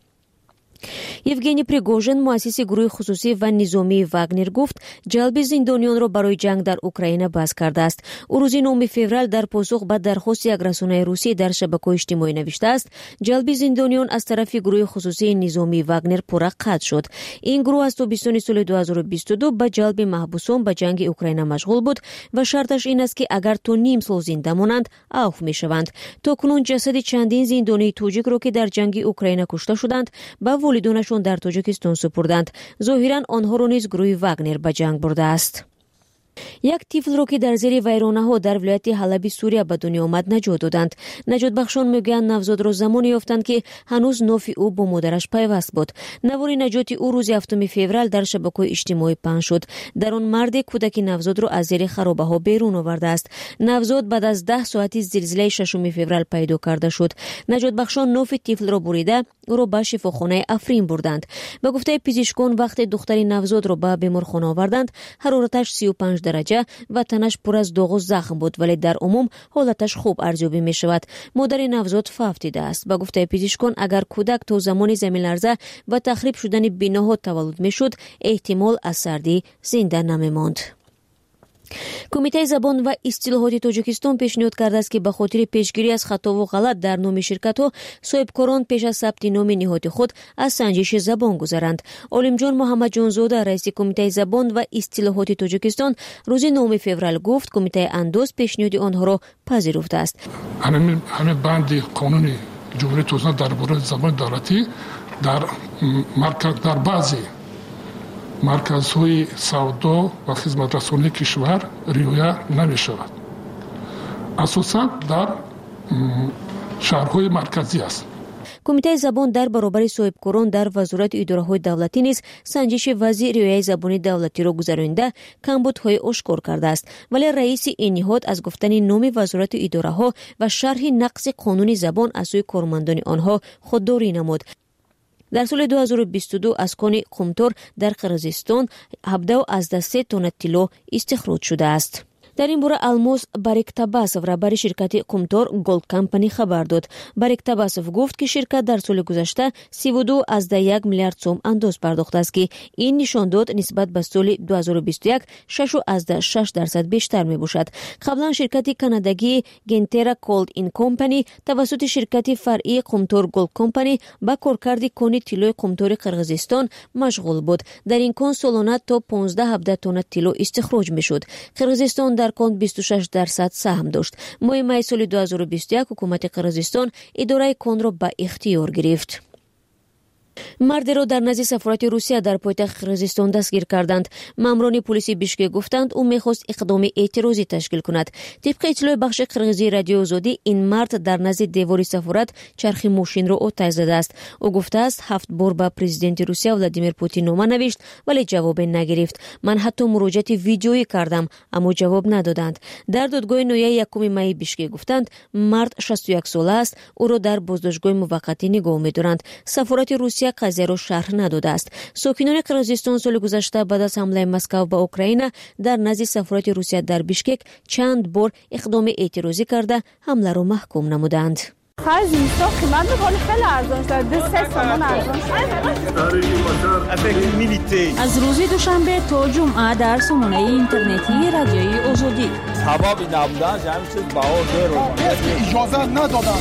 Евгений Пригожин, муассиси гурӯҳи хусусӣ ва низомии Вагнер, гуфт, ҷалби зиндонiyonро барои ҷанг дар Украина баҳс кардааст. ӯ рӯзи нӯми феврал дар посух ба дархости як расонаи русӣ дар шабакаҳои иҷтимоӣ навиштааст, ҷалби зиндониён аз тарафи гурӯҳи хусусии низомии Вагнер пурра қатъ шуд. ин гурӯҳ аз тобистони соли ду ҳазору бисту ду ба ҷалби маҳбусон ба ҷанги Украина машғул буд ва шарташ ин аст ки агар то ним сол зинда монанд, авф мешаванд. то кунун ҷасади чандин зиндонии тоҷикро ки дар ҷанги Украина кушта шуданд, ба волидонашон дар Тоҷикистон супурданд. зоҳиран онҳоро низ гурӯҳи Вагнер ба ҷанг бурдааст. як тифлро ки дар зери вайронаҳо дар вилояти Ҳалаби Сурия ба дунё омад наҷот доданд. наҷотбахшон мегӯянд, навзодро замоне ёфтанд ки ҳанӯз нофи ӯ бо модараш пайваст буд. навори наҷоти ӯ рӯзи ҳафтуми феврал дар шабакаҳои иҷтимоӣ паҳн шуд. дар он марде кӯдаки навзодро аз зери харобаҳо берун овардааст. навзод баъд аз даҳ соати зилзилаи шашуми феврал пайдо карда шуд. наҷотбахшон нофи тифлро бурида ӯро ба шифохонаи Африн бурданд. ба гуфтаи пизишкон, вақте духтари навзодро ба беморхона оварданд, ҳарораташ сию панҷ дараҷа ва танаш пур аз доғу захм буд, вале дар умум ҳолаташ хуб арзёбӣ мешавад. модари навзод фавт дидааст. ба гуфтаи пизишкон, агар кӯдак то замони заминларза ва тахриб шудани биноҳо таваллуд мешуд, эҳтимол аз сардӣ зинда намемонд. кумитаи забон ва истилоҳоти Тоҷикистон пешниҳод кардааст, ки ба хотири пешгирӣ аз хатову ғалат дар номи ширкатҳо, соҳибкорон пеш аз сабти номи ниҳоди худ аз санҷиши забон гузаранд. Олимҷон Муҳаммаҷонзода, раиси кумитаи забон ва истилоҳоти Тоҷикистон, рӯзи нӯми феврал гуфт, кумитаи андоз пешниҳоди онҳоро пазируфтааст. ҳамин банди қонуни ҷумҳурии Тоҷикистон дар бораи забони давлатӣ дар дар баъзе марказҳои савдо ва хизматрасонии кишвар риоя намешавад. асосан дар шаҳрҳои марказӣ аст. کمیته زبان در برابر صاحبکاران در وزارت اداره‌های دولتی نیز سنجش وضع رعایت زبان دولتی را گذرانده کمبودهای آشکار کرده است، ولی رئیس این نهاد از گفتن نام وزارت اداره‌ها و شرح نقض قانون زبان از سوی کارمندان آنها خودداری نمود. در سال دو هزار و بیست و دو از کان قمتور در قرقیزستان هفده از سه تن طلا استخراج شده است. در این باره الماس باریکتاباسов رهبر شرکت قمتور گولد کمپانی خبر داد. باریکتاباسов گفت که شرکت در سال گذشته سی و دو از یک میلیارد سوم انداز پرداخته است که این نشان داد نسبت به سال دو هزار و بیست و یک شش از شش درصد بیشتر می باشد. قبلا شرکت کانادایی گنترا کولد این کمپانی توسط شرکت فرعی قمتور گولد کمپانی با کارکرد کان طلای قمتور قرقیزستان مشغول بود. در این کان سالانه تا پانزده هفده تن طلا استخراج می شد. قرقیزستان در کان بیست و شش درصد سهم داشت. ماه می سال دو هزار و بیست و یک حکومت قرقیزستان اداره کان را به اختیار گرفت. مردی را در نزد سفارت روسیه در پایتخت قرقیزستان دستگیر کردند. ماموران پلیس بیشکک گفتند او می‌خواست اقدام اعتراضی تشکیل کند. طبق اطلاع بخش قرقیزی رادیو آزادی این مرد در نزد دیوار سفارت چرخ ماشین را آتش زده است. او گفته است هفت بار به پرزیدنت روسیه ولادیمیر پوتین نامه نوشت ولی جواب نگرفت. من حتی مراجعه ویدیویی کردم اما جواب ندادند. در دادگاه نویه یکم می بیشکک گفتند مرد شصت و یک ساله است. او را در بازداشتگاه موقتی نگاه می‌دارند. سفارت روسیه قضیه را شرح نداده است. ساکنان قرقیزستان سال گذشته بعد از حمله مسکو به اوکراین در نزد سفارت روسیه در بیشکک چند بار اقدام اعتراضی کرده حمله را محکوم نمودند. خرج اینستا قیمت می‌کنه خیلی ارزان شد. دو سه تومان ارزان شد. از روز دوشنبه تا جمعه در سامانه اینترنتی رادیوی آزادی. هوا بی نبودن همین چیز باور رو اجازه ندادن.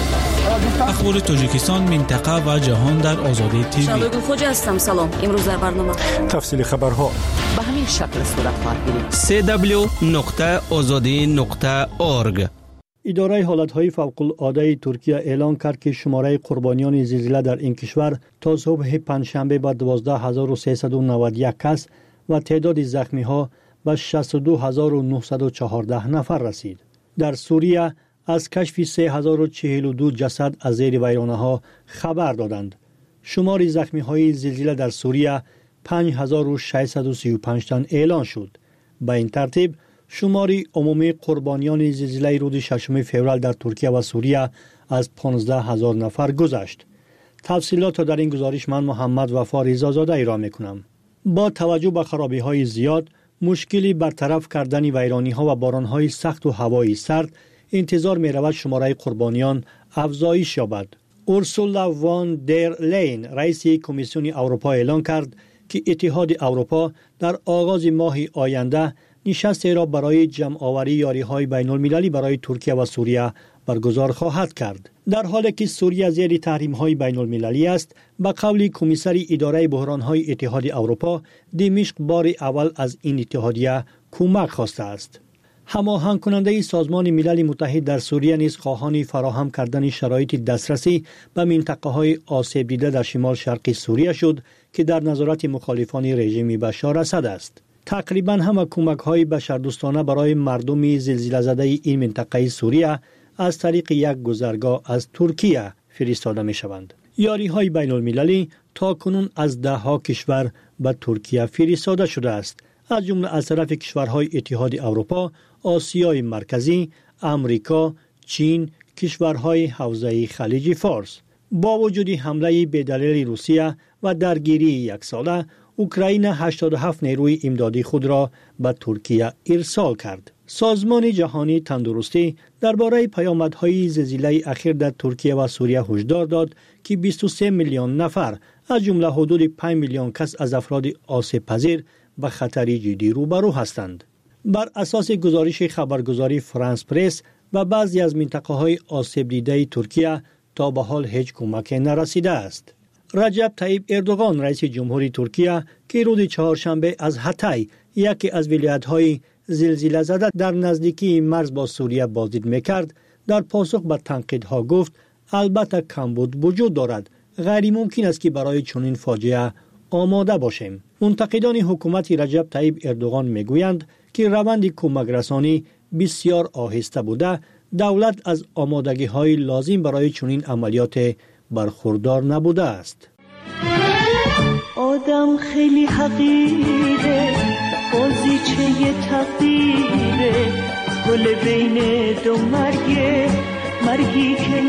اخبار تاجیکستان، منطقه و جهان در آزادی تیوی. شالوی خوج هستم. سلام. امروز در برنامه تفصیل خبرها به همین شکل صورت خواهد گرفت. سه دبلیو نقطه آزادی نقطه اورگ. اداره حالتهای فوق‌العاده ترکیه اعلام کرد که شماره قربانیان زلزله در این کشور تا صبح پنجشنبه به دوازده هزار و سیصد و نود و یک کس و تعداد زخمی‌ها به شصت و دو هزار و نهصد و چهارده نفر رسید. در سوریه از کشف سه هزار و چهل و دو جسد از زیر ویرانه‌ها خبر دادند. شمار زخمی‌های زلزله در سوریه پنج هزار و ششصد و سی و پنج تن اعلان شد. به این ترتیب شمار عمومی قربانیان زلزله روز ششم فوریه در ترکیه و سوریه از پانزده هزار نفر گذشت. تفصیلات در این گزارش من محمد وفا رضازاده ارائه می‌کنم. با توجه به خرابی‌های زیاد، مشکلی برطرف کردن ویرانی‌ها و باران‌های سخت و هوای سرد انتظار می‌رود شماره قربانیان افزایش یابد. اورسولا وان در لین رئیس کمیسیون اروپا اعلام کرد که اتحاد اروپا در آغاز ماه آینده نشستی را برای جمع‌آوری یاری‌های بین‌المللی برای ترکیه و سوریه برگزار خواهد کرد. در حالی که سوریه زیر تحریم‌های بین‌المللی است، به قول کمیسر اداره بحران‌های اتحاد اروپا، دمشق بار اول از این اتحادیه کمک خواسته است. هماهنگ کننده سازمان ملل متحد در سوریه نیز خواهان فراهم کردن شرایط دسترسی به منطقه‌های آسیب دیده در شمال شرقی سوریه شد که در نظارت مخالفان رژیم بشار اسد است. تقریباً همه کمک‌های بشردوستانه برای مردم زلزله زده این منطقه سوریه از طریق یک گذرگاه از ترکیه فرستاده می‌شوند. یاری‌های بین‌المللی تا کنون از ده‌ها کشور به ترکیه فرستاده شده است، از جمله از طرف کشورهای اتحاد اروپا، آسیای مرکزی، امریکا، چین، کشورهای حوزه خلیج فارس. با وجود حمله بی‌دلیل روسیه و درگیری یک ساله، اوکراین هشتاد و هفت نیروی امدادی خود را به ترکیه ارسال کرد. سازمان جهانی تندرستی درباره پیامدهای زلزله اخیر در ترکیه و سوریه هشدار داد که بیست و سه میلیون نفر از جمله حدود پنج میلیون کس از افراد آسیب پذیر به خطر جدی روبرو هستند. بر اساس گزارش خبرگزاری فرانس پرس و بعضی از منطقه‌های آسیب دیده ترکیه تا به حال هیچ کمک نرسیده است. رجب طیب اردوغان رئیس جمهوری ترکیه که روز چهارشنبه از هتای یکی از ولایت‌های زلزله زده در نزدیکی مرز با سوریه بازدید می‌کرد، در پاسخ به تنقیدها گفت البته کمبود وجود دارد، غیر ممکن است که برای چنین فاجعه آماده باشیم. منتقدان حکومت رجب طیب اردوغان میگویند که روند کمک رسانی بسیار آهسته بوده، دولت از آمادگی‌های لازم برای چنین عملیات برخوردار نبوده است. آدم خیلی حقیره، بازیچه تقدیره، گل بین دو مرگه، مرگی که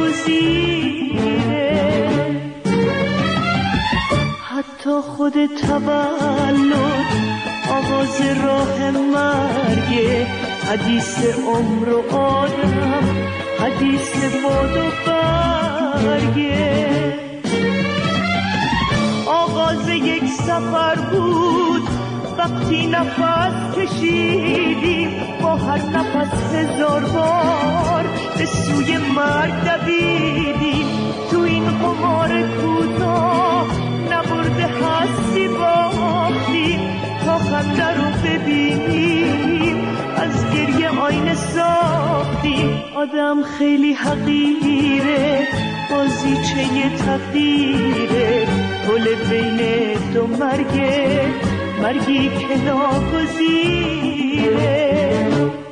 ناگزیره. حتی خود تولد آغاز راه مرگه، حدیث عمر و آدم، حدیث باد و برگه. آغاز یک سفر بود وقتی نفس کشیدیم، با هر نفس هزار بار به سوی مرگ دویدیم. تو این قمار کوتاه نبرده هستی باختیم، تا خنده رو ببینیم از گریه آینه ساختیم. آدم خیلی حقیره، بازیچه تقدیره، گل بین دو مرگه، مرگی که ناگزیره.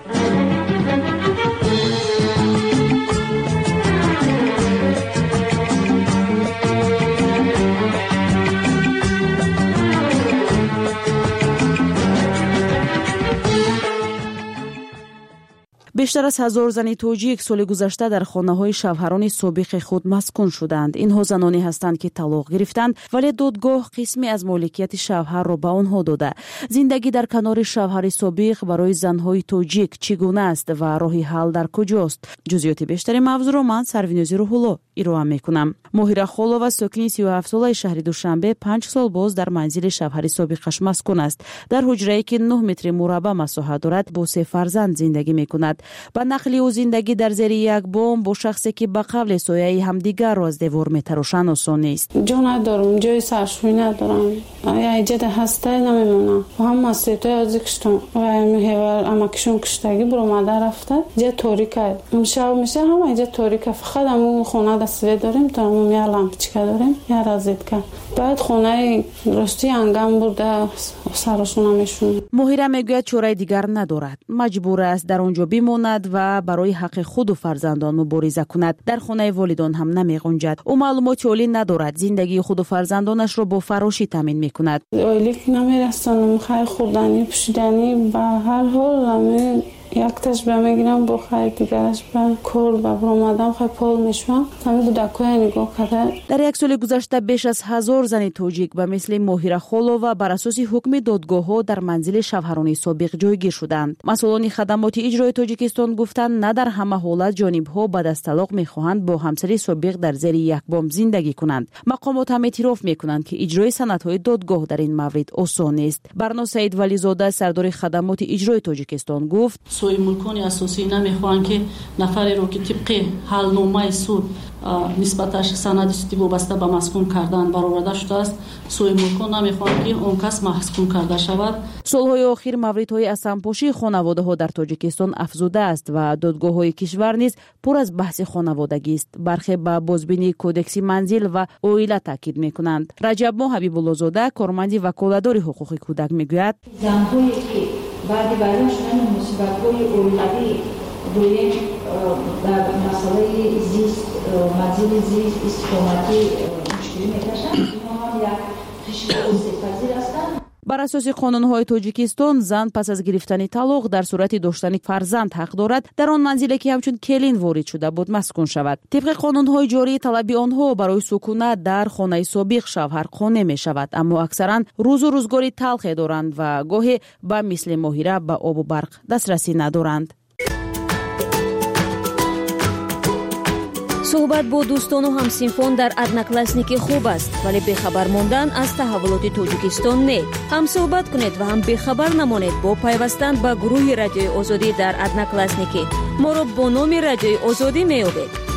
بیشتر از هزار زن توجیک سال گذشته در خانه‌های شوهران سابق خود مسکون شدند. اینها زنانی هستند که طلاق گرفتند ولی دادگاه قسمی از مالکیت شوهر را به آنها داده. زندگی در کنار شوهر سابق برای زن‌های توجیک چگونه است و راه حل در کجاست؟ جزئیات بیشتر موضوع را من سروینوزی روح‌الله ارائه می‌کنم. ماهیره خولова ساکنی سی و هفت ساله شهر دوشنبه پنج سال باز در منزل شوهر سابقش مسکون است. در حجره‌ای که نه متر مربع مساحت دارد با سه فرزند زندگی می‌کند. با نقلی او زندگی در زیر یک بام با شخصی که به قبل سایه همدیگر را از دیوار می‌تراشند آسان نیست. جا ندارم، جای سرشویی ندارم، ایجاد هسته نمیمونم. و هم مسئولیت از کشتم و میهوار اما کشون کشتگی برو مادر رفته جا توریکه امشب میشه هم ایجاد توریکه. فقط همون خونه دستوی داریم تا همون یه لامپچکه داریم یه رازید که بعد خونه راستی انگم برده سرشون همیشون. ماهیره میگوید چاره دیگر ندارد، مجبور است در اونجا بماند و برای حق خود و فرزندان مبارزه کند. در خانه والدان هم نمی‌گنجد. او معلومات عالی ندارد، زندگی خود و فرزندانش را با فراشی تامین می‌کند. عالی که نمی‌رسانم، خیر خوردنی پوشیدنی به هر حال همه یک تاش به میگیرم با خیر دیگرش به کار و برآمدم خیلی پول میشم. همه دودکای نگاه کرده. در یک سال گذشته بیش از هزار زن توجیک به مثل ماهیره خولова بر اساس حکم دادگاه‌ها در منزل شوهران سابق جایگیر شدند. مسئولان خدمات اجرایی تاجیکستان گفتند نه در همه حالت جانب‌ها بعد از طلاق می‌خواهند با همسر سابق در زیر یک بام زندگی کنند. مقامات هم اعتراف می‌کنند که اجرای سندهای دادگاه در این مورد آسان نیست. برنا سعید ولیزاده سردار خدمات اجرایی تاجیکستان گفت سوی ملکان اساسی نمیخواهند که نفری رو که طبق حلنامه سود نسبتش سند سودی وابسته به مسکون کردن برآورده شده است، سوی ملکان نمیخواهند که اون کس مسکون کرده شود. سالهای آخر موردهای اسمپاشی خانواده‌ها در تاجیکستان افزوده است و دادگاه‌های کشور نیز پر از بحث خانوادگی است. برخی به بازبینی کودکس منزل و اویله تاکید می‌کنند. رجب ماه حبیب الله زاده کارمند وکالتدار حقوق کودک میگوید زن‌هایی که بعد برای شدن مصیبت‌های اولوی روی در مسئله زیست منزل زیست استقامتی مشکلی می‌کشند، اینها هم یک خشم استفاده هستند. بر اساس قانون‌های تاجیکستان زن پس از گرفتن طلاق در صورت داشتن فرزند حق دارد در آن منزلی که همچون کلین وارد شده بود مسکون شود. طبق قانون‌های جاری طلب آنها برای سکونت در خانه سابق شوهر قانع می‌شود، اما اکثرا روز و روزگاری تلخی دارند و گاهی به مثل ماهیره به آب و برق دسترسی ندارند. صحبت با دوستان و همسنفان در ادناکلاسنیکی خوب است، ولی بخبر ماندن از تحولات تاجیکستان نه. هم صحبت کنید و هم بخبر نمانید با پیوستن به گروه رادیوی آزادی در ادناکلاسنیکی. ما را با نام رادیوی آزادی می‌یابید.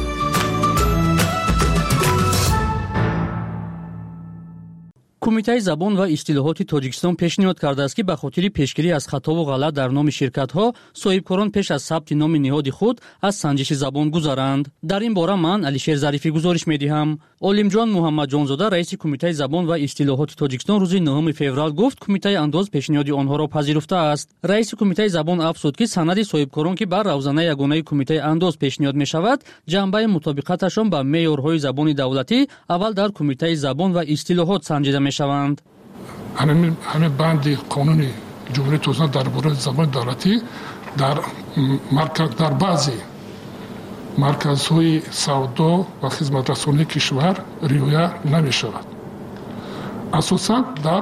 кумитаи забон ва истилоҳоти тоҷикистон пешниҳод кардааст ки ба хотири пешгирӣ аз хатову ғалат дар номи ширкатҳо соҳибкорон пеш аз сабти номи ниҳоди худ аз санҷиши забон гузаранд. Дар ин бора ман Алишер Зарифӣ гузориш медиҳам. Олимҷон Муҳаммадҷонзода раиси кумитаи забон ва истилоҳоти тоҷикистон рӯзи нӯҳуми феврал гуфт кумитаи андоз пешниҳоди онҳоро пазируфтааст. Раиси кумитаи забон афзуд ки санади соҳибкорон ки бар равзанаи ягонаи кумитаи андоз пешниҳод мешавад ҷанбаи мутобиқаташон ба меъёрҳои забони давлатӣ аввал дар кумитаи забон ва истилоҳот санҷида мешаванд. ҳамин банди қонуни ҷумҳурии тоҷикистон дар бораи забони давлатӣ дар марказ дар баъзе марказҳои савдо ва хизматрасонии кишвар риоя намешавад. асосан дар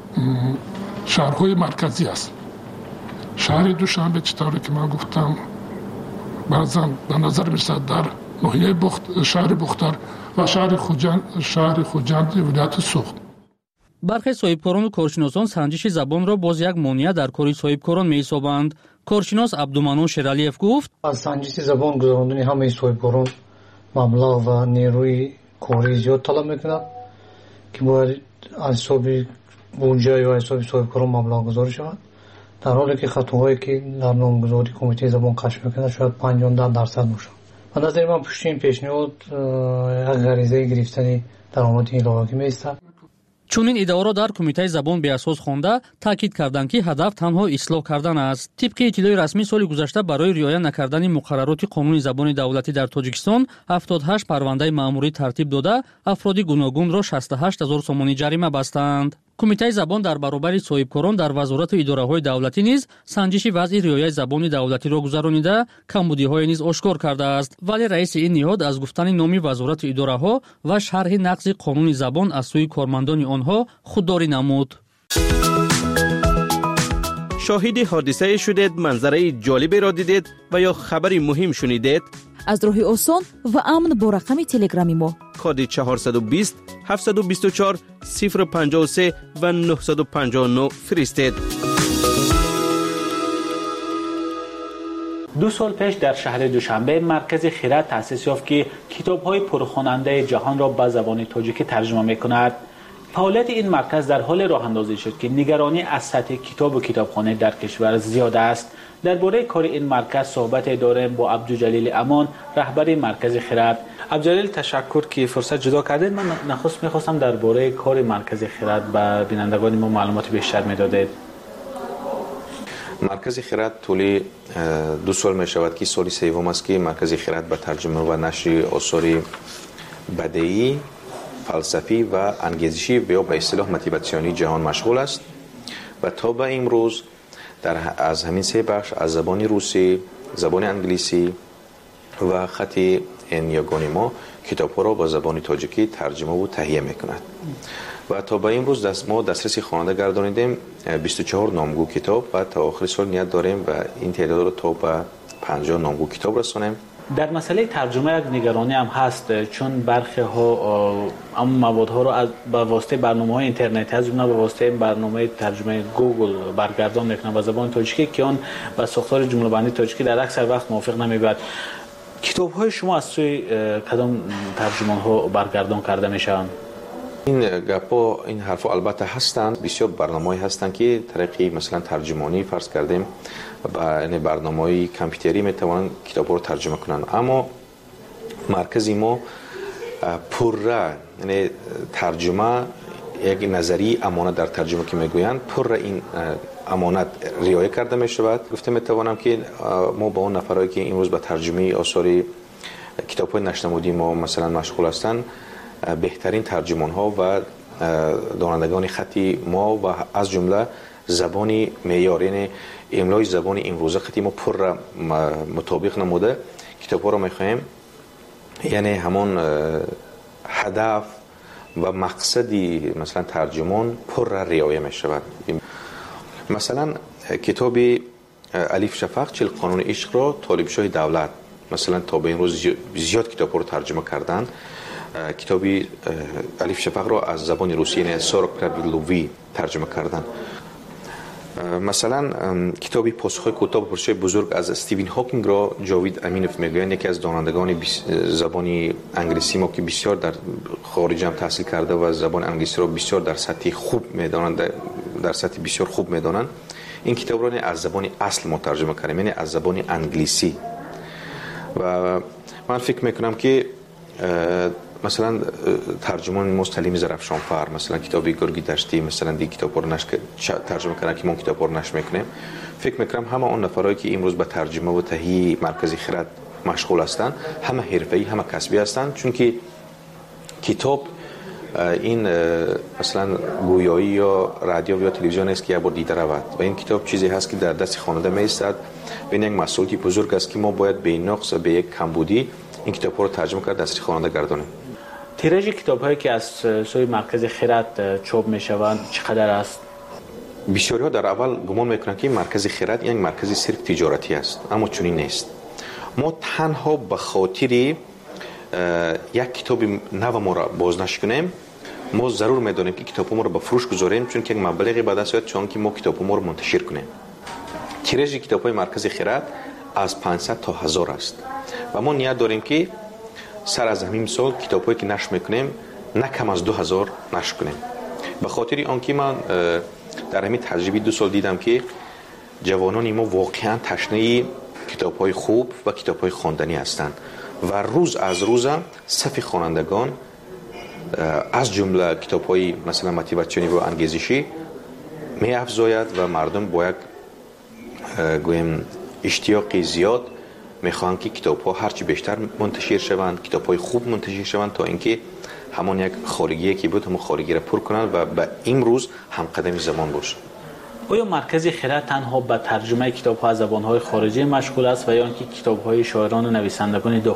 шаҳрҳои марказӣ аст. шаҳри душанбе чӣ тавре ки ман гуфтам баъзан ба назар мерасад дар ноҳияи шаҳри бухтар ва шаҳри хуҷанди вилояти суғд. бархе соҳибкорону коршиносон санҷиши забонро боз як монеа дар кори соҳибкорон меҳисобанд. коршинос Абдуманон Шералиев гуфт: аз санҷиши забон гузарондани ҳамаи соҳибкорон маблағ ва нерӯи корӣ зиёд талаб мекунад ки бояд аз ҳисоби буҷа ё аз ҳисоби соҳибкорон маблағ гузорӣ шавад, дар ҳоле ки хатоҳое ки дар номгузории кумитаи забон кашф мекунад шояд панҷоҳ дарсад бошад. ба назари ман пушти ин пешниҳод як ғаризаи гирифтани даромади иловагӣ меистад. чунин иддаоро дар кумитаи забон беасос хонда таъкид карданд ки ҳадаф танҳо ислоҳ кардан аст. тибқи иттилои расмӣ соли гузашта барои риоя накардани муқаррароти қонуни забони давлатӣ дар тоҷикистон ҳафтод ҳашт парвандаи маъмурӣ тартиб дода афроди гуногунро шасту ҳашт ҳазор сомонӣ ҷарима бастанд. кумитаи забон дар баробари соҳибкорон дар вазорату идораҳои давлатӣ низ санҷиши вазъи риояи забони давлатиро гузаронида камбудиҳое низ ошкор кардааст, вале раиси ин ниҳод аз гуфтани номи вазорату идораҳо ва шарҳи нақзи қонуни забон аз сӯи кормандони онҳо худдорӣ намуд. шоҳиди ҳодисае шудед, манзараи ҷолиберо дидед ва ё хабари муҳим шунидед? аз роҳи осон ва амн бо рақами телеграми мо коди чаҳорсаду бист ҳафтсаду бисту чор сифр панҷоҳу се ва нӯҳсаду панҷоҳу нӯ фиристед. دو سال پیش در شهر دوشنبه مرکز خیرات تأسیس یافت که کتاب‌های پرخواننده جهان را به زبان تاجیکی ترجمه می‌کند. فعالیت این مرکز در حال راه اندازی شد که نگرانی از سطح کتاب و کتابخانه در کشور زیاد است. درباره کار این مرکز صحبت داریم با عبدالجلیل امان، رهبر مرکز خیرات. عبدالجلیل تشکر که فرصت جدا کردید. من نخست می‌خواستم درباره کار مرکز خیرات به بینندگان ما معلومات بیشتر می‌دادید. مرکز خیرات طولی دو سال می شود که سالی سوم است که مرکز خیرات به ترجمه و نشر آثار بدیعی، فلسفی و انگیزشی یا به اصطلاح موتیواسیونی جهان مشغول است و تا به امروز در از همین سه بخش از زبان روسی، زبان انگلیسی و خط این یگانی ما کتاب‌ها را با زبان تاجیکی ترجمه و تهیه می‌کند. و تا به امروز دست ما دسترسی خواننده گردانیدیم بیست و چهار نامگو کتاب و تا آخر سال نیت داریم و این تعداد رو تا به پنجاه نامگو کتاب رسانیم. در مسئله ترجمه یک نگرانی هم هست، چون برخی ها اما موادها رو از به واسطه برنامه‌های اینترنتی از اون به واسطه برنامه ترجمه گوگل برگردان میکنن به زبان تاجیکی که اون با ساختار جمله بندی تاجیکی در اکثر وقت موافق نمیبرد. کتاب‌های شما از سوی کدام ترجمان‌ها برگردان کرده میشن؟ این گپا این حرفا البته هستند، بسیار برنامه‌ای هستند که طریقی مثلا ترجمانی فرض کردیم و یعنی برنامه‌های کامپیوتری میتوانند کتاب‌ها رو ترجمه کنند، اما مرکزی ما پرره یعنی ترجمه یک نظری امانت در ترجمه که میگویند پرره این امانت رعایت کرده میشود. گفته میتوانم که ما با اون نفرایی که امروز به ترجمه آثار کتاب‌های نشنمودی ما مثلا مشغول هستند بهترین ترجمان ها و دانندگان خطی ما و از جمله زبانی معیار یعنی املای زبان امروزه خطی ما پر مطابق نموده کتاب ها را میخواهیم، یعنی همون هدف و مقصدی مثلا ترجمان پر رعایت میشود. مثلا کتاب الف شفق چهل قانون عشق را طالب شاه دولت مثلا تا به این روز زیاد کتاب ها رو ترجمه کردن. کتابی الف شفق را از زبان روسی یعنی سورک پرابیلووی ترجمه کردن. مثلا کتابی پاسخ کوتاه پرسش بزرگ از استیون هاکینگ را جاوید امینوف میگویند، یکی از دانندگان زبان انگلیسی ما که بسیار در خارج هم تحصیل کرده و زبان انگلیسی را بسیار در سطح خوب میدانند، در سطح بسیار خوب میدانند. این کتاب را از زبان اصل ما ترجمه کردیم، یعنی از زبان انگلیسی. و من فکر میکنم که مثلا ترجمان مستلیم زرفشانفر، مثلا کتابی گرگی دشتی، مثلا دی کتاب رو نش ترجمه کردن که ما کتاب رو نش میکنیم. فکر میکنم همه اون نفرایی که امروز به ترجمه و تهیه مرکز خرد مشغول هستند همه حرفه‌ای، همه کسبی هستند، چون که کتاب این مثلا گویایی یا رادیو یا تلویزیون است که یه بار دیده رود و این کتاب چیزی هست که در دست خواننده میایستد. این یک مسئولیت بزرگ است که ما باید به نقص به یک کمبودی این کتاب رو ترجمه کرد دست خواننده گردانیم. تیراژ کتاب‌هایی که از سوی مرکز خرد چاپ می‌شوند چقدر است؟ بسیاری‌ها در اول گمان می‌کنند که مرکز خرد یک مرکز صرف تجارتی است، اما چنین نیست. ما تنها به خاطر یک کتاب نو ما را باز نشکنیم، ما ضرور می‌دانیم که کتاب ما را به فروش گذاریم، چون که یک مبلغی به دست میاد چون که ما کتاب ما را منتشر کنیم. تیراژ کتاب‌های مرکز خرد از پانصد تا هزار است و ما نیت داریم که سر از همین سال کتاب‌هایی که نشر میکنیم نه کم از دو هزار نشر کنیم. به خاطر آنکه من در همین تجربه دو سال دیدم که جوانان ما واقعا تشنه کتاب‌های خوب و کتاب‌های خواندنی هستند و روز از روز صف خوانندگان از جمله کتاب‌های مثلا موتیواسیونی و انگیزشی می افزاید و مردم با یک گویم اشتیاق زیاد میخوان که کتاب ها هرچی بیشتر منتشر شوند، کتاب های خوب منتشر شوند تا اینکه همان یک خارگیه که بود همون خارگی را پر کنند و به امروز هم قدم زمان باشه. آیا مرکز خرد تنها به ترجمه کتاب ها از زبان های خارجی مشغول است و یا اینکه کتاب های شاعران و نویسندگان